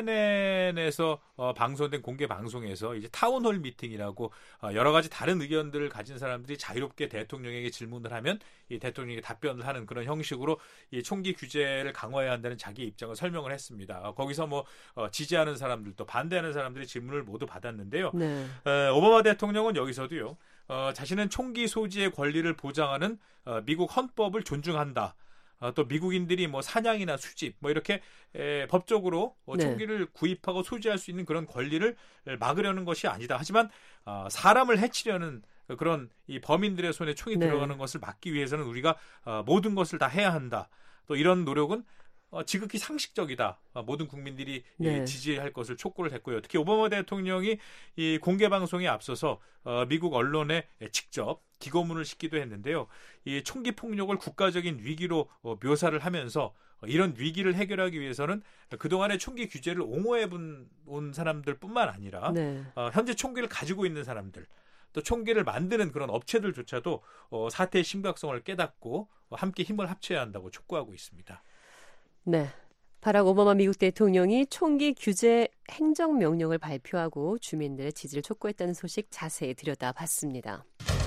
씨엔엔에서 어, 방송된 공개 방송에서 이제 타운홀 미팅이라고 어, 여러 가지 다른 의견들을 가진 사람들이 자유롭게 대통령에게 질문을 하면 이 대통령이 답변을 하는 그런 형식으로 이 총기 규제를 강화해야 한다는 자기의 입장을 설명을 했습니다. 어, 거기서 뭐 어, 지지하는 사람들도 반대하는 사람들이 질문을 모두 받았는데요. 네. 에, 오바마 대통령은 여기서도요. 어, 자신은 총기 소지의 권리를 보장하는 어, 미국 헌법을 존중한다. 어, 또 미국인들이 뭐 사냥이나 수집 뭐 이렇게 에, 법적으로 어, 네. 총기를 구입하고 소지할 수 있는 그런 권리를 막으려는 것이 아니다. 하지만 어, 사람을 해치려는 그런 이 범인들의 손에 총이 네. 들어가는 것을 막기 위해서는 우리가 어, 모든 것을 다 해야 한다. 또 이런 노력은 어, 지극히 상식적이다. 어, 모든 국민들이 네. 이, 지지할 것을 촉구를 했고요. 특히 오바마 대통령이 이 공개 방송에 앞서서 어, 미국 언론에 직접 기고문을 싣기도 했는데요. 이 총기 폭력을 국가적인 위기로 어, 묘사를 하면서 어, 이런 위기를 해결하기 위해서는 그동안의 총기 규제를 옹호해 온 사람들뿐만 아니라 네. 어, 현재 총기를 가지고 있는 사람들 또 총기를 만드는 그런 업체들조차도 어, 사태의 심각성을 깨닫고 어, 함께 힘을 합쳐야 한다고 촉구하고 있습니다. 네. 바락 오바마 미국 대통령이 총기 규제 행정명령을 발표하고 주민들의 지지를 촉구했다는 소식 자세히 들여다봤습니다.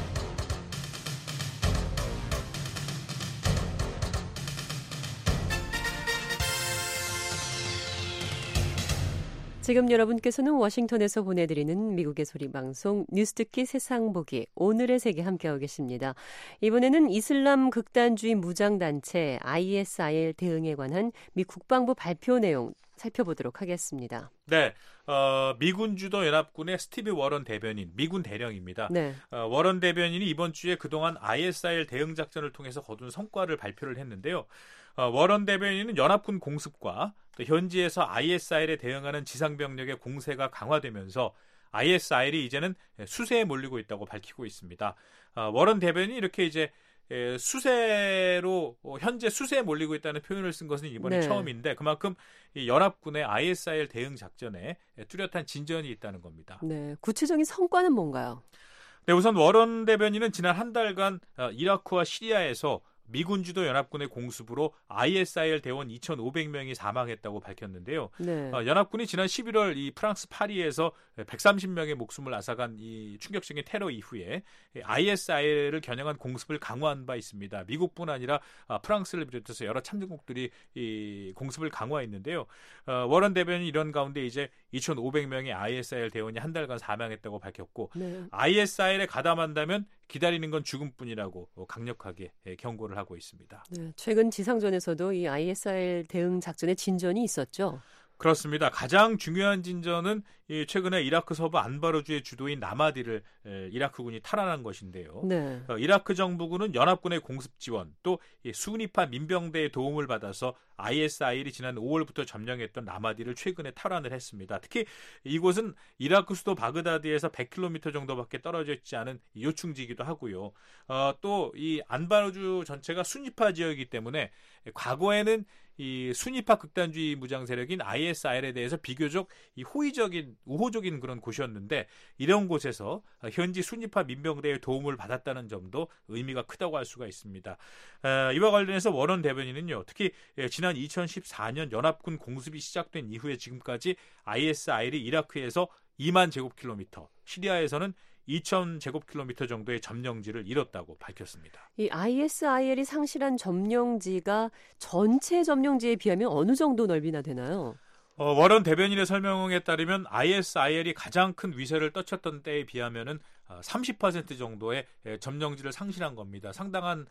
지금 여러분께서는 워싱턴에서 보내드리는 미국의 소리방송 뉴스듣기 세상보기 오늘의 세계 함께하고 계십니다. 이번에는 이슬람 극단주의 무장단체 아이에스아이엘 대응에 관한 미 국방부 발표 내용 살펴보도록 하겠습니다. 네, 어, 미군 주도 연합군의 스티브 워런 대변인, 미군 대령입니다. 네. 어, 워런 대변인이 이번 주에 그동안 아이에스아이엘 대응 작전을 통해서 거둔 성과를 발표를 했는데요. 어, 워런 대변인은 연합군 공습과 또 현지에서 아이에스아이엘에 대응하는 지상병력의 공세가 강화되면서 아이에스아이엘이 이제는 수세에 몰리고 있다고 밝히고 있습니다. 어, 워런 대변인이 이렇게 이제 에, 수세로 어, 현재 수세에 몰리고 있다는 표현을 쓴 것은 이번이 네. 처음인데 그만큼 이 연합군의 아이에스아이엘 대응 작전에 뚜렷한 진전이 있다는 겁니다. 네, 구체적인 성과는 뭔가요? 네, 우선 워런 대변인은 지난 한 달간 어, 이라크와 시리아에서 미군 주도 연합군의 공습으로 아이에스아이엘 대원 이천오백 명이 사망했다고 밝혔는데요. 네. 어, 연합군이 지난 십일월 이 프랑스 파리에서 백삼십 명의 목숨을 앗아간 이 충격적인 테러 이후에 아이에스아이엘을 겨냥한 공습을 강화한 바 있습니다. 미국뿐 아니라 프랑스를 비롯해서 여러 참전국들이 이 공습을 강화했는데요. 어, 워런 대변인이 이런 가운데 이제 이천오백 명의 아이에스아이엘 대원이 한 달간 사망했다고 밝혔고 네. 아이에스아이엘에 가담한다면 기다리는 건 죽음뿐이라고 강력하게 경고를 하고 있습니다. 네, 최근 지상전에서도 이 아이에스아이엘 대응 작전의 진전이 있었죠. 그렇습니다. 가장 중요한 진전은 최근에 이라크 서부 안바르주의 주도인 나마디를 이라크군이 탈환한 것인데요. 네. 이라크 정부군은 연합군의 공습 지원 또 수니파 민병대의 도움을 받아서 아이에스아이엘이 지난 오월부터 점령했던 나마디를 최근에 탈환을 했습니다. 특히 이곳은 이라크 수도 바그다드에서 백 킬로미터 정도밖에 떨어져 있지 않은 요충지이기도 하고요. 어, 또 이 안바르주 전체가 수니파 지역이기 때문에 과거에는 이 수니파 극단주의 무장 세력인 아이에스아이엘에 대해서 비교적 이 호의적인 우호적인 그런 곳이었는데 이런 곳에서 현지 수니파 민병대의 도움을 받았다는 점도 의미가 크다고 할 수가 있습니다. 에, 이와 관련해서 워런 대변인은요, 특히 지난 이천십사 년 연합군 공습이 시작된 이후에 지금까지 아이에스아이엘이 이라크에서 이만 제곱킬로미터, 시리아에서는 이천 제곱킬로미터 정도의 점령지를 잃었다고 밝혔습니다. 이 아이에스아이엘이 상실한 점령지가 전체 점령지에 비하면 어느 정도 넓이나 되나요? 어, 워런 대변인의 설명에 따르면 아이에스아이엘이 가장 큰 위세를 떨쳤던 때에 비하면은 삼십 퍼센트 정도의 점령지를 상실한 겁니다. 상당한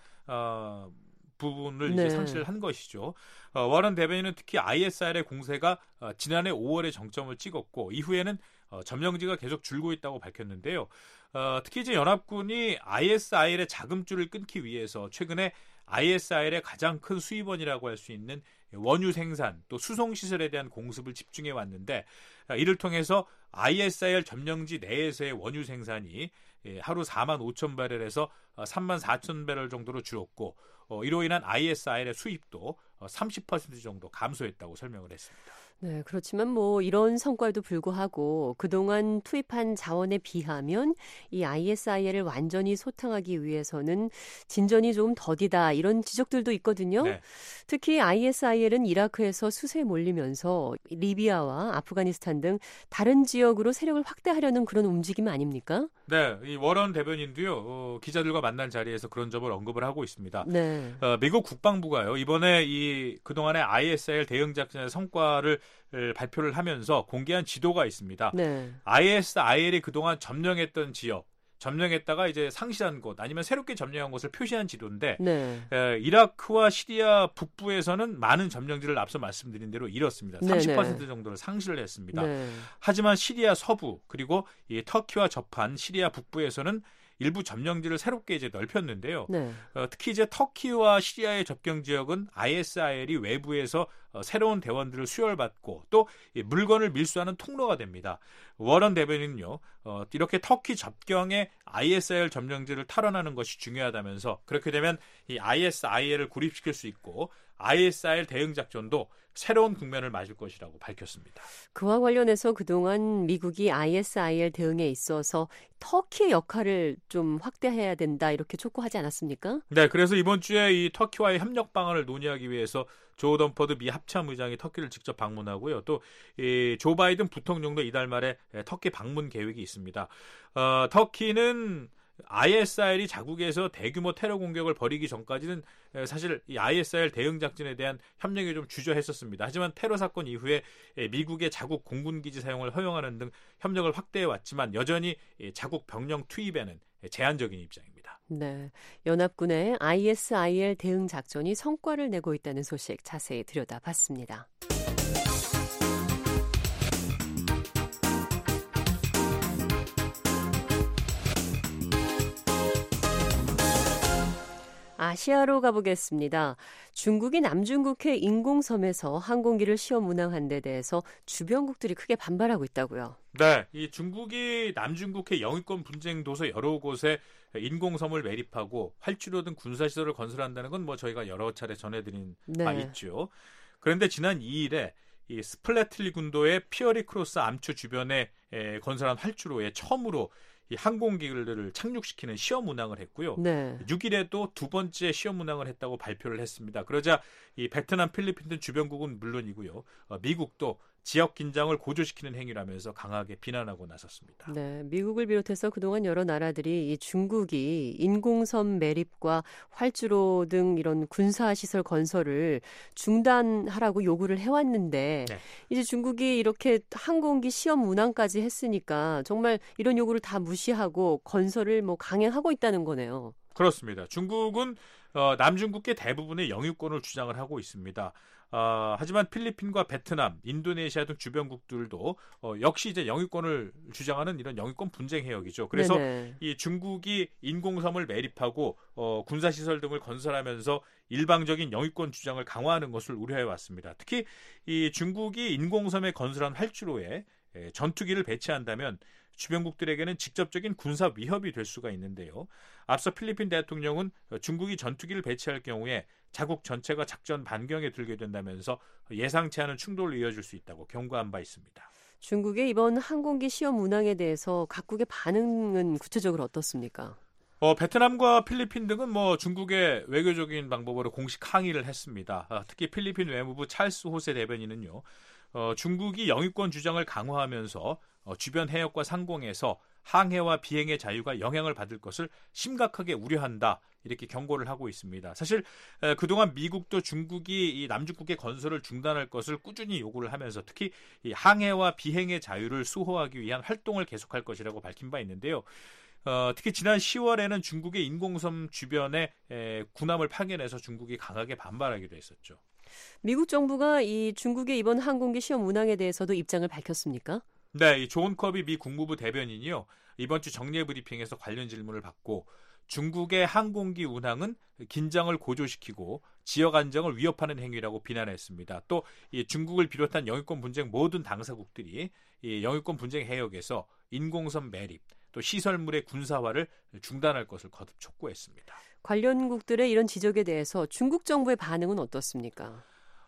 어, 부분을 네. 이제 상실한 것이죠. 어, 워런 대변인은 특히 아이에스아이엘의 공세가 어, 지난해 오월에 정점을 찍었고 이후에는 어, 점령지가 계속 줄고 있다고 밝혔는데요. 어, 특히 이제 연합군이 아이에스아이엘의 자금줄을 끊기 위해서 최근에 아이에스아이엘의 가장 큰 수입원이라고 할 수 있는 원유 생산 또 수송 시설에 대한 공습을 집중해 왔는데 이를 통해서 아이에스아이엘 점령지 내에서의 원유 생산이 하루 사만 오천 배럴에서 삼만 사천 배럴 정도로 줄었고 어, 이로 인한 아이에스아이엘의 수입도 삼십 퍼센트 정도 감소했다고 설명을 했습니다. 네, 그렇지만 뭐 이런 성과에도 불구하고 그동안 투입한 자원에 비하면 이 아이에스아이엘을 완전히 소탕하기 위해서는 진전이 조금 더디다 이런 지적들도 있거든요. 네. 특히 아이에스아이엘은 이라크에서 수세에 몰리면서 리비아와 아프가니스탄 등 다른 지역으로 세력을 확대하려는 그런 움직임 아닙니까? 네, 이 워런 대변인도요 어, 기자들과 만난 자리에서 그런 점을 언급을 하고 있습니다. 네. 어, 미국 국방부가요 이번에 이 그동안의 아이에스아이엘 대응 작전의 성과를 발표를 하면서 공개한 지도가 있습니다. 네. 아이에스아이엘이 그동안 점령했던 지역, 점령했다가 이제 상실한 곳 아니면 새롭게 점령한 곳을 표시한 지도인데 네. 에, 이라크와 시리아 북부에서는 많은 점령지를 앞서 말씀드린 대로 잃었습니다. 삼십 퍼센트 정도를 상실을 했습니다. 네. 하지만 시리아 서부 그리고 이 터키와 접한 시리아 북부에서는 일부 점령지를 새롭게 이제 넓혔는데요. 네. 어, 특히 이제 터키와 시리아의 접경 지역은 아이에스아이엘이 외부에서 어, 새로운 대원들을 수혈받고 또 이 물건을 밀수하는 통로가 됩니다. 워런 대변인은요, 어, 이렇게 터키 접경에 아이에스아이엘 점령지를 탈환하는 것이 중요하다면서 그렇게 되면 이 아이에스아이엘을 고립시킬 수 있고 아이에스아이엘 대응 작전도 새로운 국면을 맞을 것이라고 밝혔습니다. 그와 관련해서 그동안 미국이 아이에스아이엘 대응에 있어서 터키의 역할을 좀 확대해야 된다 이렇게 촉구하지 않았습니까? 네, 그래서 이번 주에 이 터키와의 협력 방안을 논의하기 위해서 조 덤퍼드 미 합참의장이 터키를 직접 방문하고요. 또 이 조 바이든 부통령도 이달 말에 터키 방문 계획이 있습니다. 어, 터키는 아이에스아이엘이 자국에서 대규모 테러 공격을 벌이기 전까지는 사실 이 아이에스아이엘 대응 작전에 대한 협력이 좀 주저했었습니다. 하지만 테러 사건 이후에 미국의 자국 공군기지 사용을 허용하는 등 협력을 확대해 왔지만 여전히 자국 병력 투입에는 제한적인 입장입니다. 네, 연합군의 아이에스아이엘 대응 작전이 성과를 내고 있다는 소식 자세히 들여다봤습니다. 아시아로 가보겠습니다. 중국이 남중국해 인공섬에서 항공기를 시험 운항한 데 대해서 주변국들이 크게 반발하고 있다고요. 네, 이 중국이 남중국해 영유권 분쟁 도서 여러 곳에 인공섬을 매립하고 활주로 등 군사시설을 건설한다는 건 뭐 저희가 여러 차례 전해드린 네. 바 있죠. 그런데 지난 이 일에 이 스플래틀리 군도의 피어리 크로스 암초 주변에 에, 건설한 활주로에 처음으로 이 항공기를 착륙시키는 시험 운항을 했고요. 네. 육 일에도 두 번째 시험 운항을 했다고 발표를 했습니다. 그러자 이 베트남, 필리핀 등 주변국은 물론이고요. 어, 미국도 지역 긴장을 고조시키는 행위라면서 강하게 비난하고 나섰습니다. 네, 미국을 비롯해서 그동안 여러 나라들이 이 중국이 인공섬 매립과 활주로 등 이런 군사시설 건설을 중단하라고 요구를 해왔는데 네. 이제 중국이 이렇게 항공기 시험 운항까지 했으니까 정말 이런 요구를 다 무시하고 건설을 뭐 강행하고 있다는 거네요. 그렇습니다. 중국은 어, 남중국해 대부분의 영유권을 주장을 하고 있습니다. 어, 하지만 필리핀과 베트남, 인도네시아 등 주변국들도 어, 역시 이제 영유권을 주장하는 이런 영유권 분쟁 해역이죠. 그래서 네네. 이 중국이 인공섬을 매립하고 어, 군사시설 등을 건설하면서 일방적인 영유권 주장을 강화하는 것을 우려해 왔습니다. 특히 이 중국이 인공섬에 건설한 활주로에 에, 전투기를 배치한다면 주변국들에게는 직접적인 군사 위협이 될 수가 있는데요. 앞서 필리핀 대통령은 중국이 전투기를 배치할 경우에 자국 전체가 작전 반경에 들게 된다면서 예상치 않은 충돌을 이어질 수 있다고 경고한 바 있습니다. 중국의 이번 항공기 시험 운항에 대해서 각국의 반응은 구체적으로 어떻습니까? 어, 베트남과 필리핀 등은 뭐 중국의 외교적인 방법으로 공식 항의를 했습니다. 아, 특히 필리핀 외무부 찰스 호세 대변인은요. 어, 중국이 영유권 주장을 강화하면서 어, 주변 해역과 상공에서 항해와 비행의 자유가 영향을 받을 것을 심각하게 우려한다. 이렇게 경고를 하고 있습니다. 사실 에, 그동안 미국도 중국이 이 남중국해 건설을 중단할 것을 꾸준히 요구를 하면서 특히 이 항해와 비행의 자유를 수호하기 위한 활동을 계속할 것이라고 밝힌 바 있는데요. 어, 특히 지난 시월에는 중국의 인공섬 주변에 에, 군함을 파견해서 중국이 강하게 반발하기도 했었죠. 미국 정부가 이 중국의 이번 항공기 시험 운항에 대해서도 입장을 밝혔습니까? 네, 이 존 커비 미 국무부 대변인이요. 이번 주 정례 브리핑에서 관련 질문을 받고 중국의 항공기 운항은 긴장을 고조시키고 지역 안정을 위협하는 행위라고 비난했습니다. 또 이 중국을 비롯한 영유권 분쟁 모든 당사국들이 이 영유권 분쟁 해역에서 인공섬 매립, 또 시설물의 군사화를 중단할 것을 거듭 촉구했습니다. 관련국들의 이런 지적에 대해서 중국 정부의 반응은 어떻습니까?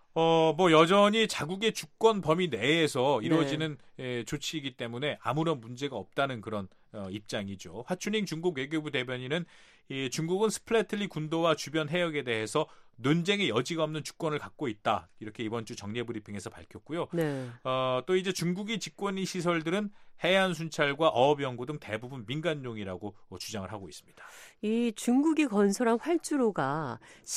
어, 뭐 여전히 자국의 주권 범위 내에서 이루어지는 네. 에, 조치이기 때문에 아무런 문제가 없다는 그런 어, 입장이죠. 하춘잉 중국 외교부 대변인은 이 중국은 스플래틀리 군도와 주변 해역에 대해서 논쟁의 여지가 없는 주권을 갖고 있다. 이렇게 이번 주 정례 브리핑에서 밝혔고요. 네. 어, 또 이제 중국이 집권인 시설들은 해안 순찰과 어업 연구 등 대부분 민간용이라고 주장을 하고 있습니다. 이 중국이 건설한 활주로가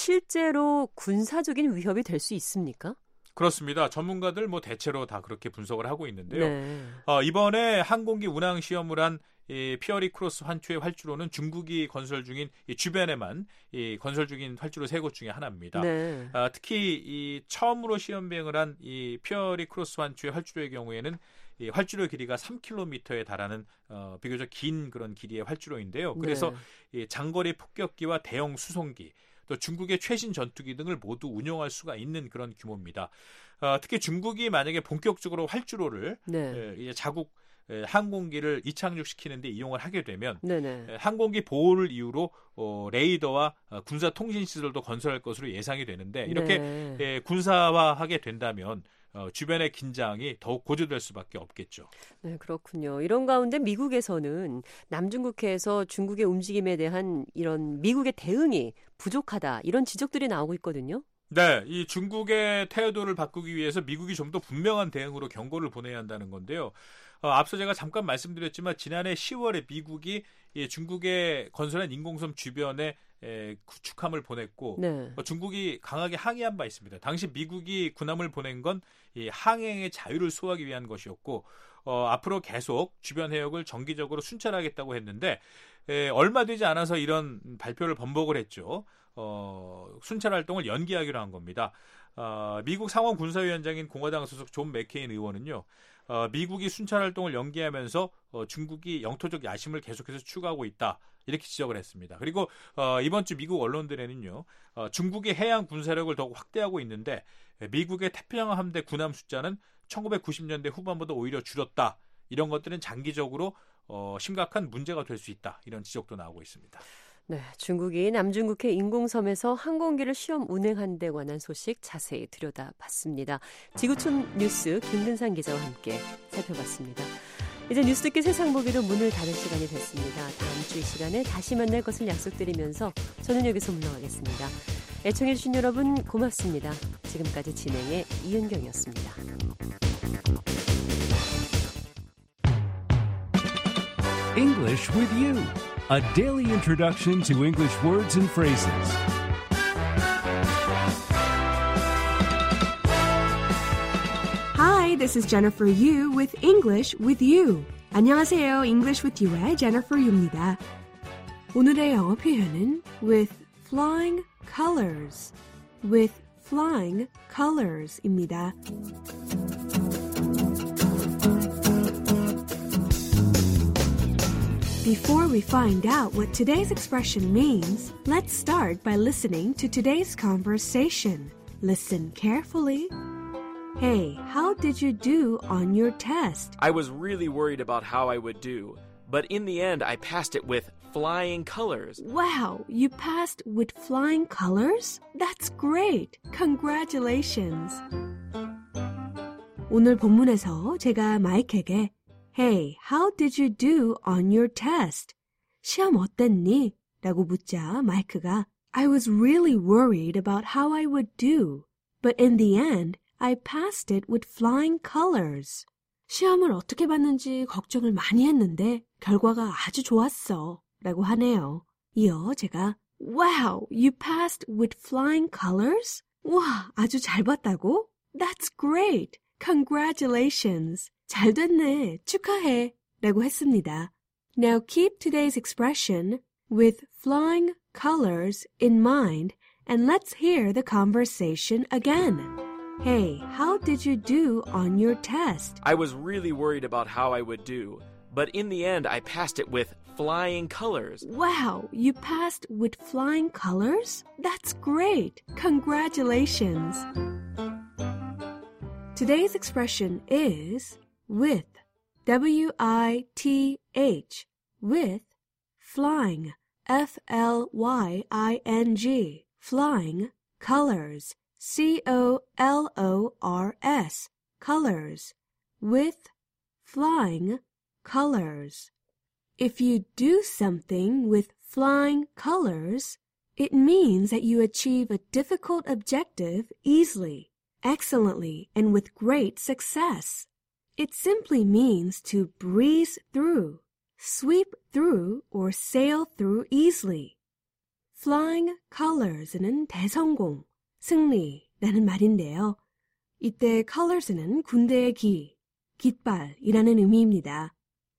실제로 군사적인 위협이 될 수 있습니까? 그렇습니다. 전문가들 뭐 대체로 다 그렇게 분석을 하고 있는데요. 네. 어, 이번에 항공기 운항 시험을 한 이 피어리 크로스 환추의 활주로는 중국이 건설 중인 이 주변에만 이 건설 중인 활주로 세 곳 중에 하나입니다. 네. 아, 특히 이 처음으로 시험 비행을 한 이 피어리 크로스 환추의 활주로의 경우에는 이 활주로 길이가 삼 킬로미터에 달하는 어, 비교적 긴 그런 길이의 활주로인데요. 그래서 네. 이 장거리 폭격기와 대형 수송기 또 중국의 최신 전투기 등을 모두 운용할 수가 있는 그런 규모입니다. 어, 특히 중국이 만약에 본격적으로 활주로를 네. 에, 자국 항공기를 이착륙시키는데 이용을 하게 되면 네네. 항공기 보호를 이유로 어, 레이더와 어, 군사 통신 시설도 건설할 것으로 예상이 되는데 이렇게 네. 에, 군사화하게 된다면 어, 주변의 긴장이 더욱 고조될 수밖에 없겠죠. 네, 그렇군요. 이런 가운데 미국에서는 남중국해에서 중국의 움직임에 대한 이런 미국의 대응이 부족하다 이런 지적들이 나오고 있거든요. 네, 이 중국의 태도를 바꾸기 위해서 미국이 좀 더 분명한 대응으로 경고를 보내야 한다는 건데요. 어, 앞서 제가 잠깐 말씀드렸지만 지난해 시월에 미국이 이 중국의 건설한 인공섬 주변에 에, 구축함을 보냈고 네. 어, 중국이 강하게 항의한 바 있습니다. 당시 미국이 군함을 보낸 건 이 항행의 자유를 수호하기 위한 것이었고 어, 앞으로 계속 주변 해역을 정기적으로 순찰하겠다고 했는데 에, 얼마 되지 않아서 이런 발표를 번복을 했죠. 어, 순찰 활동을 연기하기로 한 겁니다. 어, 미국 상원 군사위원장인 공화당 소속 존 맥케인 의원은요. 어, 미국이 순찰 활동을 연기하면서 어, 중국이 영토적 야심을 계속해서 추구하고 있다. 이렇게 지적을 했습니다. 그리고 어, 이번 주 미국 언론들에는요. 어, 중국의 해양 군사력을 더욱 확대하고 있는데 미국의 태평양 함대 군함 숫자는 천구백구십 년대 후반보다 오히려 줄었다. 이런 것들은 장기적으로 어, 심각한 문제가 될 수 있다. 이런 지적도 나오고 있습니다. 네, 중국이 남중국해 인공섬에서 항공기를 시험 운행한 데 관한 소식 자세히 들여다봤습니다. 지구촌 뉴스 김근상 기자와 함께 살펴봤습니다. 이제 뉴스 듣기 세상 보기로 문을 닫을 시간이 됐습니다. 다음 주 이 시간에 다시 만날 것을 약속드리면서 저는 여기서 물러가겠습니다. 애청해주신 여러분 고맙습니다. 지금까지 진행의 이은경이었습니다. English with you, a daily introduction to English words and phrases. Hi, this is Jennifer Yu with English with You. 안녕하세요. English with You의 Jennifer Yu입니다. 오늘의 영어 표현은 with flying colors, with flying colors입니다. Before we find out what today's expression means, let's start by listening to today's conversation. Listen carefully. Hey, how did you do on your test? I was really worried about how I would do, but in the end I passed it with flying colors. Wow, you passed with flying colors? That's great. Congratulations. 오늘 본문에서 제가 마이크에게 Hey, how did you do on your test? 시험 어땠니? 라고 묻자 마이크가 I was really worried about how I would do, but in the end I passed it with flying colors. 시험을 어떻게 봤는지 걱정을 많이 했는데 결과가 아주 좋았어. 라고 하네요. 이어 제가 Wow, you passed with flying colors? 와, 아주 잘 봤다고? That's great. Congratulations. 잘 됐네. 축하해. 라고 했습니다. Now keep today's expression with flying colors in mind and let's hear the conversation again. Hey, how did you do on your test? I was really worried about how I would do, but in the end I passed it with flying colors. Wow, you passed with flying colors? That's great. Congratulations. Today's expression is with, W I T H, with, flying, F L Y I N G, flying, colors, C O L O R S, colors, with, flying, colors. If you do something with flying colors, it means that you achieve a difficult objective easily, excellently, and with great success. It simply means to breeze through, sweep through, or sail through easily. Flying colors는 대성공, 승리라는 말인데요. 이때 colors는 군대의 기, 깃발이라는 의미입니다.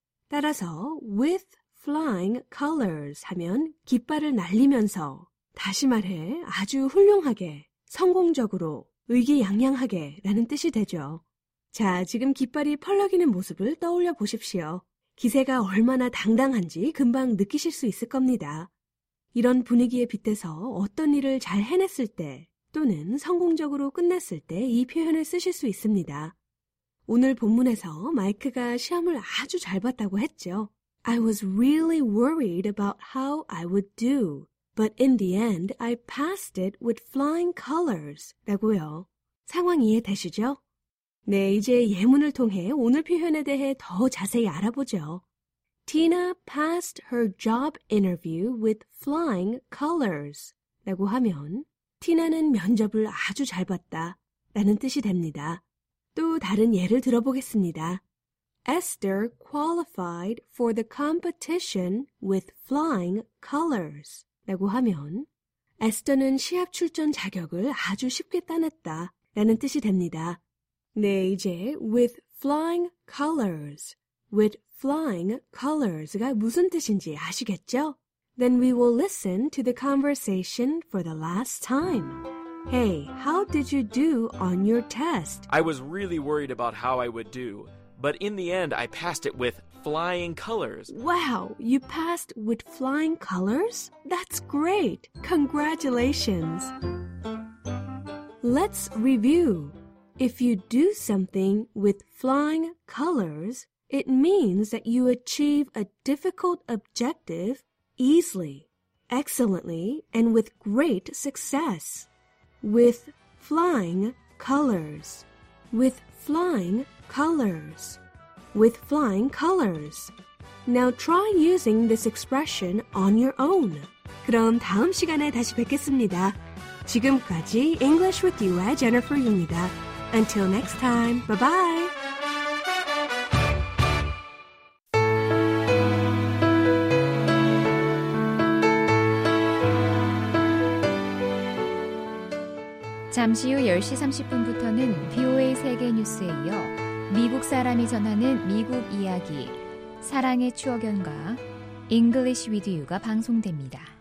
따라서 with flying colors 하면 깃발을 날리면서, 다시 말해 아주 훌륭하게, 성공적으로, 의기양양하게 라는 뜻이 되죠. 자, 지금 깃발이 펄럭이는 모습을 떠올려 보십시오. 기세가 얼마나 당당한지 금방 느끼실 수 있을 겁니다. 이런 분위기에 빗대서 어떤 일을 잘 해냈을 때 또는 성공적으로 끝냈을 때 이 표현을 쓰실 수 있습니다. 오늘 본문에서 마이크가 시험을 아주 잘 봤다고 했죠. I was really worried about how I would do, but in the end I passed it with flying colors 라고요. 상황 이해되시죠? 네, 이제 예문을 통해 오늘 표현에 대해 더 자세히 알아보죠. Tina passed her job interview with flying colors 라고 하면 티나는 면접을 아주 잘 봤다 라는 뜻이 됩니다. 또 다른 예를 들어보겠습니다. Esther qualified for the competition with flying colors 라고 하면 에스더는 시합 출전 자격을 아주 쉽게 따냈다 라는 뜻이 됩니다. 네, 이제 with flying colors, with flying colors가 무슨 뜻인지 아시겠죠? Then we will listen to the conversation for the last time. Hey, how did you do on your test? I was really worried about how I would do, but in the end I passed it with flying colors. Wow, you passed with flying colors? That's great. Congratulations. Let's review. If you do something with flying colors, it means that you achieve a difficult objective easily, excellently, and with great success. With flying colors. With flying colors. with flying colors. Now try using this expression on your own. 그럼 다음 시간에 다시 뵙겠습니다. 지금까지 English with You의 Jennifer Yu입니다. Until next time, bye bye. 잠시 후 열 시 삼십 분부터는 비오에이 세계 뉴스에 이어 미국 사람이 전하는 미국 이야기, 사랑의 추억 연가, English with You가 방송됩니다.